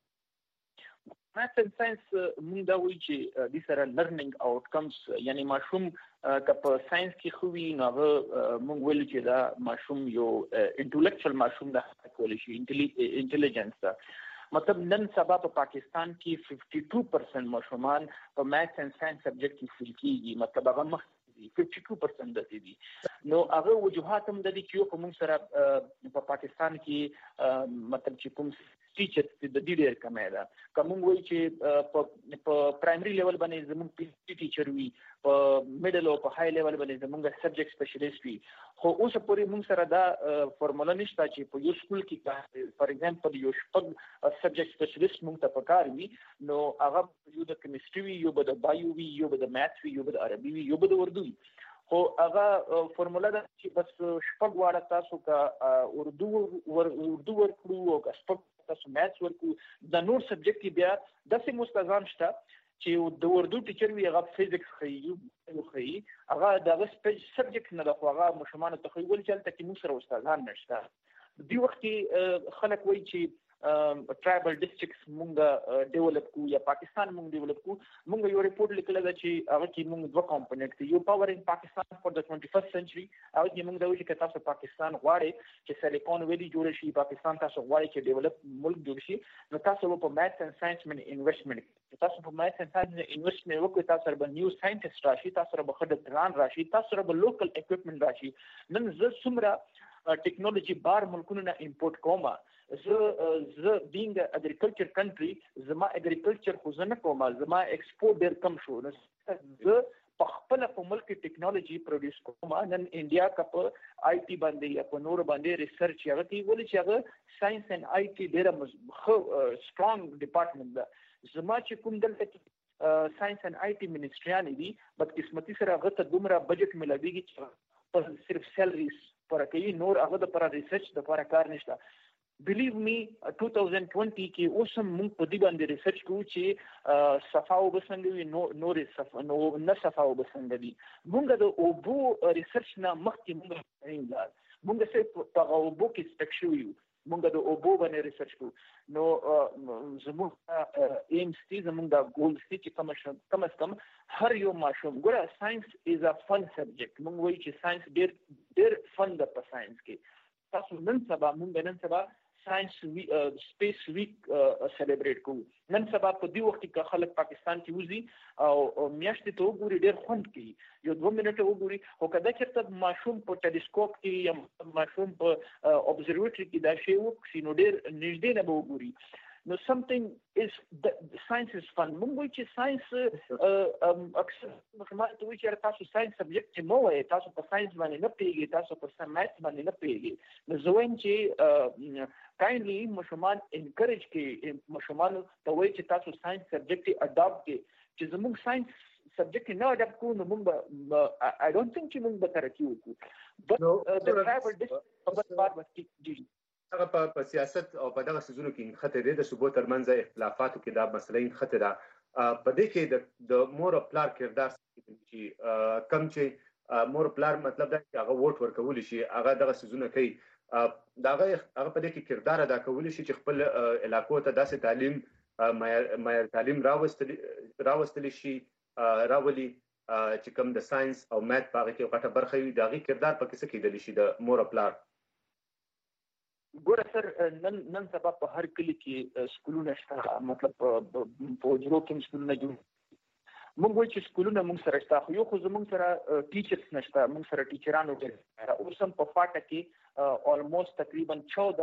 میث اند ساینس موږ دا وایو چې دې سره لرنینګ آوټکمز، یعنی ماشوم که په ساینس کې خو وي نو هغه موږ ویلو چې دا ماشوم یو انټلیکچوال ماشوم ده کولی شي، انټیلیجنس ده. مطلب نن سبا په پاکستان کې 52% ماشومان په میث اند ساینس سبجیکټ کې فیل کیږي، مطلب هغه مخ 52% د دې نو هغه وجوهات هم د دې چې په موږ سره په پاکستان کې مطلب چې کوم ټیچر د دې ډېر کمه ده. کوم وایي چې په پرایمري لیول باندې زموږ پی ټی ټیچر وي، په میډل او په های لیول باندې زموږ سبجیکټ سپیشلیست وي، خو اوس پورې موږ سره دا فارمولا نشته چې په یو سکول کې فار ایگزامپل یو شپږ سبجیکټ سپیشلیست موږ ته پکار وي، نو هغه یو د کیمستري وي، یو به د بایو وي، یو به د میث وي، یو به د عربي وي، یو به د اردو وي. خو هغه فارمولا ده چې بس شپږ واړه تاسو که اردو ورکړو او که شپږ تاسو میث ورکړو، د نور سبجیکټ کې بیا داسې مستزان شته چې د اردو ټیچر وي هغه فزیکس ښیي، هغه دغه سبجیکټ نه ده، خو هغه ماشومانو ته ښیي، ولې چې هلته کې موږ سره استادان نشته. دې وخت کې خلک وایي چې ټرایبل ډسټرکټس مونږ ډیولپ کو یا پاکستان مونږ ډیولپ کو. مونږ یو ریپورت لیکل دا چې هغه کې مونږ دوه کمپوننټ دي، یو پاور ان پاکستان فور د 21st سنچري، هغه کې مونږ دا وایي چې تاسو پاکستان غواړئ چې سیلیکون ویلی جوړ شي، پاکستان تاسو غواړئ چې ډیولپ ملک جوړ شي، نو تاسو په میث اند ساینس باندې انویسټمنٹ، تاسو په میث اند ساینس انویسټمنٹ وکړئ، تاسو سره به نیو ساينټیسټ راشي، تاسو سره به ښه ډاکټران راشي، تاسو سره به لوکل اکوپمنٹ راشي. نن زه څومره ټیکنالوژي بار ملکونو نه امپورټ کوم، زه بینګ اګریکلچر کنټری، زما اګریکلچر خو زه نه کوم، زما ایکسپورټ ډېر کم شو، نو زه په خپل په ملک ټیکنالوژي پروډوس کوم. نن انډیا کا په آی ټي باندې یا په نور باندې ریسرچ هغه کوي، ولې چې هغه ساينس اند آی ټي ډېر سترونګ ډپارټمنټ ده. زما چې کوم دلته ساينس اند آی ټي منسټریان دي، بدقسمتي سره هغه ته دومره بجټ ملويږي چې صرف سیلریز پر کوي، نور هغه د پر ریسرچ د پر کار نشته. بلیو می 2020 کې اوس هم موږ په دې باندې ریسرچ کوو چې صفاو بسنګ وي، نو نه صفاو بسنګ دي. موږ د اوبو ریسرچ نه مخکې موږ څه په اوبو کې سټک شو یو، موږ د اوبو باندې ریسرچ کوو. نو زموږ ایم سي، زموږ د ګول سي چې کم از کم هر یو ماشوم ګوره ساينس از ا فن سبجیکټ. موږ وایو چې ساينس ډېر فن ده په ساينس کې. تاسو نن سبا ساينس سپیس ویک سیلیبریټ کوو. نن سبا په دې وخت کې خلک پاکستان کې وځي او میاشتې ته وګوري، ډېر خوند کوي، یو 2 منټه وګوري. خو کله چېرته ماشوم په ټیلیسکوپ کې یا ماشوم په ابزرویټري کې دا شی وکړي نو ډېر نږدې نه به وګوري. نو something is science is fun. موږ وایو چې ساينس اکثر ماشومان ته وایي چې تاسو ساينس سبجیکټ چې مو وایي، تاسو په ساينس باندې نه پیږئ، تاسو په میث باندې نه پیږئ. نو زه وایم چې کایندلی ماشومان انکریج کړئ، ماشومان ته وایي چې تاسو ساينس سبجیکټ اډاپټ کړئ. چې زموږ ساينس سبجیکټ نه اډاپټ کوو نو موږ I don't think چې موږ به ترقي وکړو. بٹ د ټرایبل ډسټرکټ بار بس هغه په سیاست او په دغه سيزونو کې خطر د صوبو ترمنځ اختلافاتو کې دا مسلې خطر ده. په دې کې د مور پلار کردار چې کم چې مور پلار مطلب دا چې هغه ووټ ورکول شي، هغه دغه سيزونه کوي. داغه هغه په دې کې کردار ادا کولی شي چې خپل علاقو ته داسې تعلیم معیار تعلیم راوستلی شي راولي چې کوم د ساينس او میث په هغه کې غټه برخه وي داغه کردار په کیسه کې دلی شي د مور پلار ګوره سر نن سبا په هر کلی کې سکولونه شته مطلب په جوړو کې سکولونه جوړ موږ وایو چې سکولونه موږ سره شته خو یو خو زموږ سره ټیچرز نشته موږ سره ټیچرانو ډېر اوس هم په فاټه کې almost تقریبا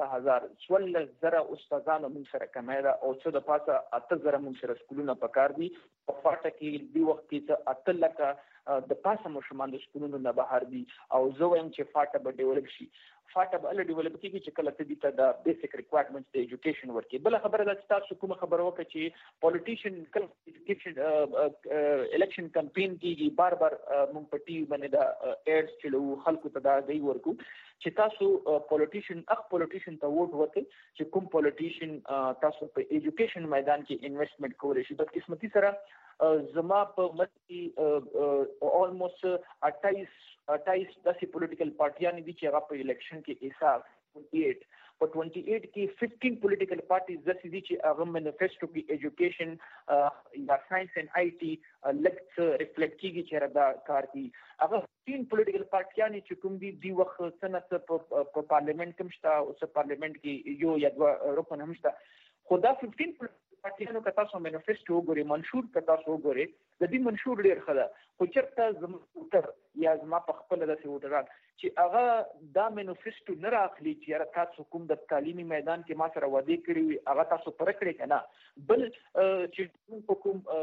14000 استادانو موږ سره کمای دا او څه د پاسه 8000 موږ سره سکولونه پکار دي په فاټه کې دی وخت کې 8 لکه د پاسه مشمان د سکولونو نه بهر دي او زه وایم چې فاټه به ډیولپ شي فاټه به له ډیولپ کېږي چې کله ته د بیسیک ریکوایرمنټس د ایجوکیشن ورکې بل خبره ده چې تاسو کوم خبره وکړه چې پولیټیشن کله الیکشن کمپین کېږي بار مونږ په ټي وي باندې دا ایډز چلو خلکو ته دا دی ورکو چې تاسو پولیټیشن ته ووټ ورکړئ چې کوم پولیټیشن تاسو په ایجوکیشن میدان کې انویسټمنټ کولی شي بدقسمتي سره زما په متي almost 28 داسې پولیټیکل پارټیان دي چې هغه په الیکشن کې حساب 28 کې 15 پولیټیکل پارټیز داسې دي چې هغه مینیفیسټو کې ایجوکیشن یا ساينس اینڈ آی ټي لکټ ریفلیکټ کیږي چې دا کار کوي هغه 15 پولیټیکل پارټیان چې کوم دي دی وخت سنت په پارلیمنت کې مشته او په پارلیمنت کې یو یا دوه رکن هم شته خدا 15 پارټیانو که تاسو مینیفیسټو وګورئ منشور که تاسو وګورئ د دې منشور ډېر ښه ده خو چېرته زموږ ووټر یا زما په خپله داسې ووټران چې هغه دا مینیفیسټو نه رااخلي چې یاره تاسو کوم د تعلیمي میدان کې ما سره وعدې کړي وي هغه تاسو پوره کړې که نه بل چې په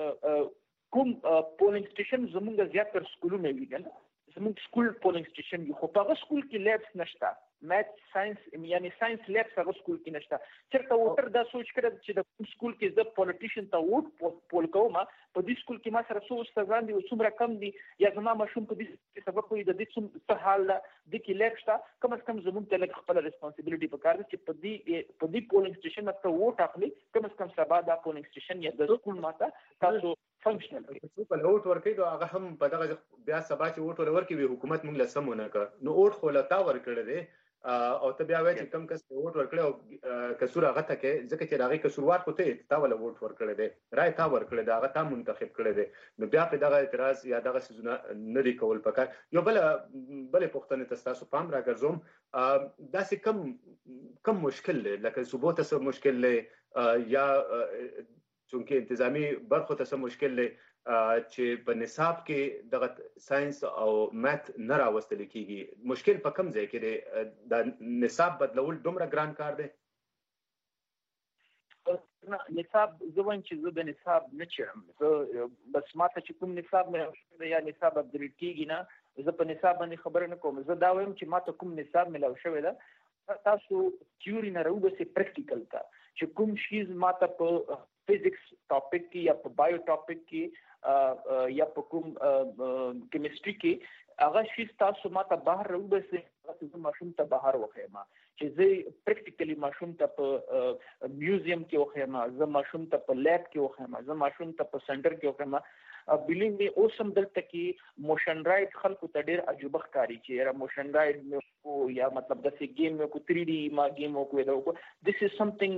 کوم پولینګ سټیشن زموږ زیاتر سکولونه وي که نه زموږ سکول پولینګ سټیشن وي خو په هغه سکول کې لیبس نشته میث ساينس یعنی ساينس لیبس هغه سکول کې نشته چېرته ووټر دا سوچ کړی چې د کوم سکول کې زه پولیټیشن ته ووټ پول کوم په دې سکول کې ما سره څو استادان دي او څومره کم دي یا زما ماشوم په دې سبق وي د دې څه حال ده د کې لیب شته کم از کم زموږ ته لږ خپله ریسپانسبیلټي پکار ده چې په دې پولینګ سټیشن نه ته ووټ اخلي کم از کم سبا دا پولینګ سټیشن یا د سکول ماته تاسو فنکشنل کې په ووټ ورکړي نو هغه هم په دغه بیا سبا چې ووټ ورکړي حکومت موږ له سمونه کړ نو ووټ خو له تا ورکړي دي او ته بیا وایي چې کم کس ووټ ورکړي او کسور هغه ته کې ځکه چې هغه کسوروار خو ته تا ولا ووټ ورکړي دي رائے تا ورکړي دا هغه تا منتخب کړي دي نو بیا په دغه اعتراض یا دغه سيزونه نری کول پکار یو بل پښتنه تاسو پام راګرځوم داسې کم مشکل لکه ثبوت سره مشکل یا چونکه انتظامی برخو ته سم مشکل لري چې په نصاب کې د ساينس او میث نه راوستل کیږي مشکل په کم ځای کې دی د نصاب بدلول دومره ګران کار دی نصاب زه وایم چې زه د نصاب نه چیرم بس ماته چې کوم نصاب مې یا نصاب اپډیټ کیږي نه زه په نصاب باندې خبره نه کوم زه دا وایم چې ماته کوم نصاب ملاو شوی ده تاسو تیوري نه راوبسئ پریکټیکل ته چې کوم شیز ماته په فزیکس ټاپک کې یا په بایو ټاپک کې یا په کوم کیمستري کې هغه شیز تاسو ماته بهر راوبسئ زه ماشوم ته بهر وښیم چې زه پریکټیکلی ماشوم ته په میوزیم کې وښیم زه ماشوم ته په لیب کې وښیم زه ماشوم ته په سنټر کې وښیم بلیو می اوس هم دلته کې موشن رائډ خلکو ته ډېر عجوبه ښکاري چې یاره موشن رائډ مې یا مطلب داسې گیم مې کو 3D ما گیم وکړو دا وکړو this is something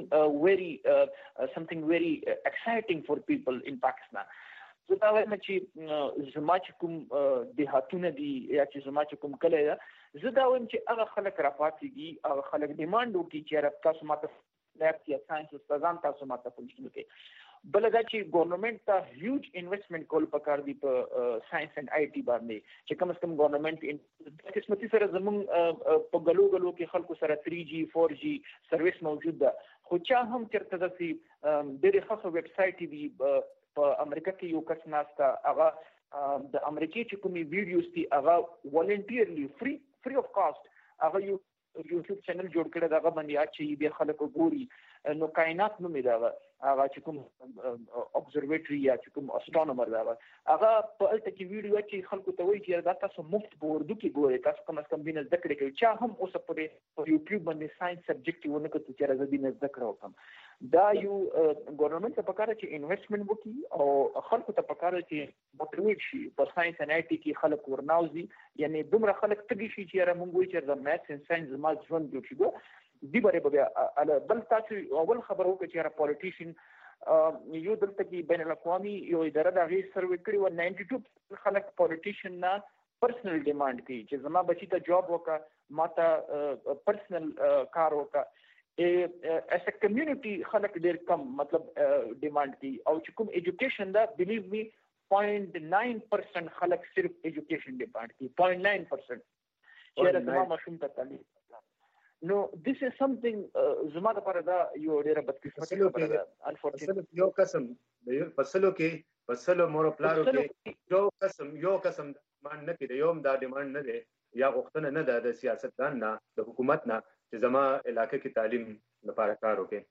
very exciting for people in Pakistan زه دا وایم چې زما چې کوم دیهاتونه دي یا چې زما چې کوم کلی ده زه دا وایم چې هغه خلک راپاڅېږي هغه خلک ډیمانډ وکړي چې یاره تاسو ماته لیب یا ساینس استادان تاسو ماته فنکشن وکړي بل دا چې ګورنمنت ته هیوج انویسټمنټ کول پکار دي په ساينس اینڈ آی ټي باندې چې کم از کم ګورنمنت قسمتي سره زموږ په غلو کې خلکو سره 3G 4G سرویس موجود ده خو چا هم چېرته داسې ډېرې ښه ویب سایټ دي په امریکا کې یو کس ناسته هغه د امریکې چې کومې ویډیوز دي هغه والنټیرلی فری اف کاسټ هغه یو یوټیوب چینل جوړ کړی دا هغه باندې چې به خلک ګوري نو کائنات نو مې دا هغه چې کوم ابزرویټری یا چې کوم اسټرونومر دا هغه په الته کې ویډیو چې خلکو ته وایي چې دا تاسو مفت په اردو کې ګورئ تاسو کوم څه بینه ذکر کوي چې هم اوس په یوټیوب باندې ساينس سبجیکټ ونه کوي چې راځي بینه ذکر وکم دا یو ګورنمنت ته پکاره چې انویسټمنټ وکړي او خلکو ته پکاره چې موټیویټ شي په ساينس ان آی ټي کې خلک ورناوزي یعنی دومره خلک تګي شي چې را مونږ وایي چې د میث ان ساينس ما ژوند جوړ شي دی باره بیا بل تاسو اول خبرو کې چې را پولیټیشن یو دلته کې بین الاقوامي یو اداره د غیر سروې کړي و 92% خلک پولیټیشن نه پرسنل ډیماند کوي چې زما بچی ته جاب وکا ماته پرسنل کار وکا as a community خلک ډیر کم مطلب ډیماند کوي او چې کوم ایجوکیشن دا بلیو می 0.9% خلک صرف ایجوکیشن ډیماند کوي 0.9% چې زما مشوم ته تعلیم نو this is something زما لپاره دا یو ډیره بدقسمتي خبره ده unfortunately یو قسم پسلو مور پلارو کې یو قسم مان نه کړي یوم دا ډیماند نه دی یا غوښتنه نه ده د سیاستدان نه د حکومت نه چې زما علاقې کې تعلیم لپاره کار وکړي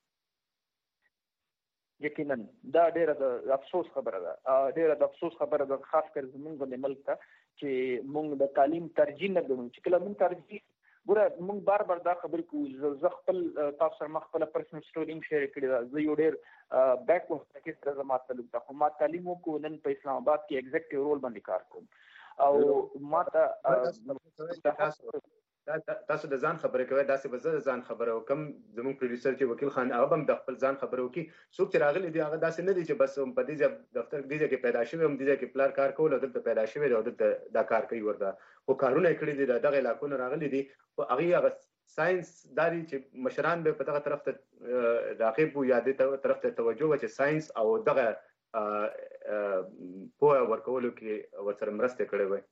یقینا دا ډیره د افسوس خبره ده خاص کر زموږ د ملک ته چې موږ د تعلیم ترجیح نه ګورو چې کله موږ ترجیح ګوره موږ بار دا خبرې کوو زه خپل تاسو سره خپل پرسنل سټوري شیر کړی دا زه یو ډیر بیک وخت کې سره زما تعلق ده خو ما تعلیم وکړو نن په اسلام آباد کې ایگزیکټیو رول باندې کار کوم او ما ته تاسو د ځان خبرې کوي داسې به زه ځان خبره وکم زموږ پروډوسر چې وکیل خان هغه هم د خپل ځان خبره وکي څوک چې راغلي دي هغه داسې نه دي چې بس په دې دفتر کې پیدا شوی هم دي چې پلان کار کول او دلته پیدا شوی دی او دلته دا کار کوي ورته خو کارونه کړی دي دغه علاقو نه راغلي دي او هغه ساينس داري چې مشران به په دغه طرف ته راغب وو یا دې طرف ته توجه و چې ساينس او دغه په ورکولو کې ورسره مرسته کړې وي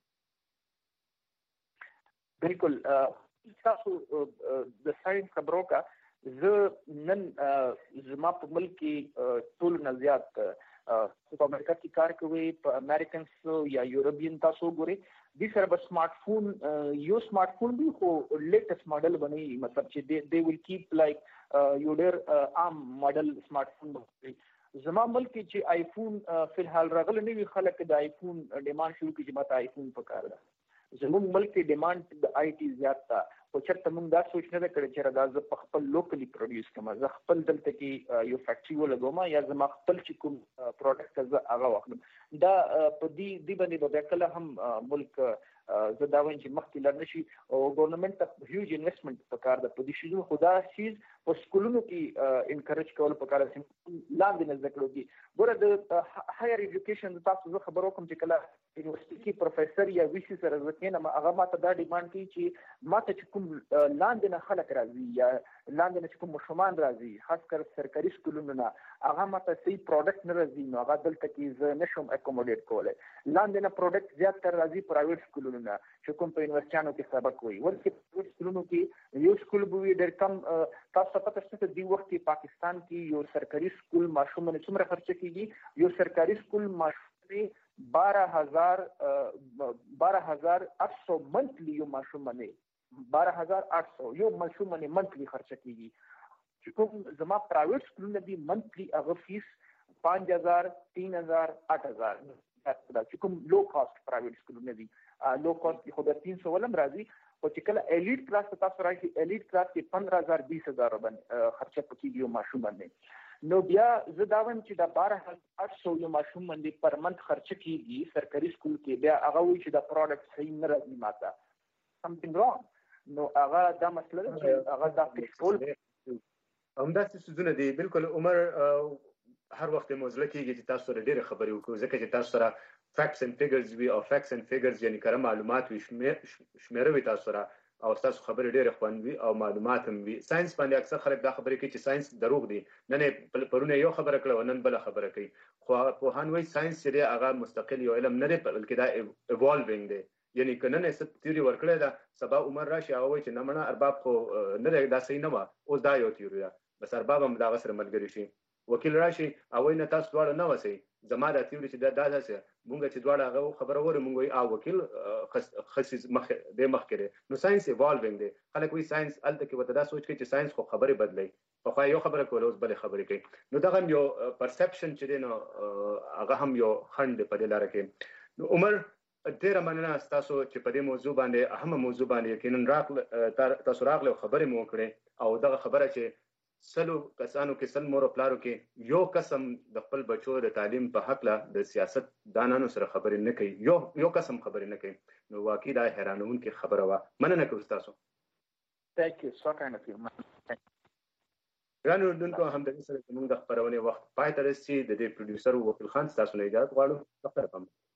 بالکل تاسو د ساينس خبرو کا زه نن زما په ملک کې ټول نه زیات په امریکا کې کار کوي په امریکنز یا یورپین تاسو ګوري د سره په سمارټ فون یو سمارټ فون دی خو لیټیسټ ماډل بنئ مطلب چې they will keep like یو ډیر عام ماډل سمارټ فون بنئ زما ملک کې چې آیفون فلحال راغلی نه وي خلک د آیفون ډیماند شروع کړي چې ماته آیفون پکار ده زموږ ملک کې ډیماند د آی ټي زیات ده خو چېرته موږ دا سوچ نه کړی چې دا زه په خپل لوکلی پروډیوس کوم زه خپل دلته کې یو فیکټري ولګوم یا زما خپل چې کوم پروډکټ زه هغه واخلم دا په دې باندې به کله هم ملک زه دا وایم چې مخکې لاړ نشي او ګورنمنت ته هیوج انویسټمنټ پکار ده په دې شی خدا چیز په سکولونو کې انکریج کول پکار دي لاندې نه ذکر وکړي ګوره د هایر ایجوکیشن تاسو زه خبرو کوم چې کله یونیورسيټي کې پروفیسور یا وی سي سره ځکه نه هغه ماته دا ډیماند کوي چې ماته چې کوم لاندې نه خلک راځي یا لاندې نه کوم مشمان راځي خاص کر سرکاري سکولونو نه هغه ماته صحیح پروډکټ نه راځي نو هغه دلته کې زه نشم اکوموډیټ کولای لاندې نه پروډکټ زیات تر راځي پرایویټ سکولونو نه چې کوم په یونیورسيټانو کې سبق وایي ورته پرایویټ سکولونو کې یو سکول به ډېر کم تاسو پته شته دی وخت کې پاکستان کې یو سرکاري سکول ماشوم باندې څومره خرچ کیږي یو سرکاري سکول ماشوم 12800 منتلی یو ماشوم باندې 12800 یو ماشوم باندې منتلی خرچ کیږي چې کوم زما پرایویټ سکولونه دي منتلی هغه فیس 5000 3000 8000 چې کوم لو کاست پرایویټ سکولونه دي لو کاست خو د 300 ولم راځي او چې کله الیټ کلاس تاسو راځي الیټ کلاس کې 15000 20000 باندې خرچه پکې یو ماشوم باندې نو بیا زه دا وایم چې دا 12800 یو ماشوم باندې پر منت خرچه کیږي سرکاري سکول کې بیا هغه وایي چې دا پروډکټ صحیح نه راځي ماته something wrong نو هغه دا مسله ده چې هغه دا ټول همداسې څه دي بالکل عمر هر وخت موزله کېږي چې تاسو سره ډېرې خبرې وکړو ځکه چې تاسو سره فیکټس اینڈ فیګرز وي او فیکټس اینڈ فیګرز یعنی کره معلومات وي شمیره وي تاسو سره او تاسو خبرې ډېرې خوندوي او معلومات هم وي ساينس باندې اکثر خلک دا خبرې کوي چې ساينس دروغ دي نن پرونه یو خبره کړو نن بل خبره کوي خو په هانوي ساينس چې هغه مستقل یو علم نه دی بلکې دا ایوالوینګ دی یعنی کنه نه ست تیوري ورکړه دا سبا عمر راشي او چې نمونه ارباب خو نه دا صحیح نه و اوس دا یو تیوري ده بس ارباب هم دا سره ملګری شي وکیل راشي او نه تاسو دواړه نه وسی زما دا تیوري چې دا داسه مونږ چې دواړه هغه خبره وره مونږ او وکیل خصيص مخ کړي نو ساينس ایوالوینګ دی خلک وی ساينس الته کې وته دا سوچ کوي چې ساينس خو خبره بدلی خو یو خبره کول اوس بل خبره کوي نو دا هم یو پرسپشن چې دی نو هغه هم یو خند په دې لار کې نو عمر ډیره مننه تاسو چې په دې موضوع باندې اهم موضوع باندې یقینا تاسو راغله خبرې مو کړې او دا خبره چې سلو کسانو کې سل مور او پلارو کې یو قسم د خپل بچو د تعلیم په حق لا د سیاست دانانو سره خبرې نه کوي، یو قسم خبرې نه کوي، نو واقعي دا حیرانونکې خبره وه. مننه کوم تاسو. Thank you. So kind of you. ګرانو اردوونکو، همدغې سره زموږ د خپرونې وخت پای ته رسي. د دې پروډیوسر وکیل خان ستاسو نه اجازه غواړو.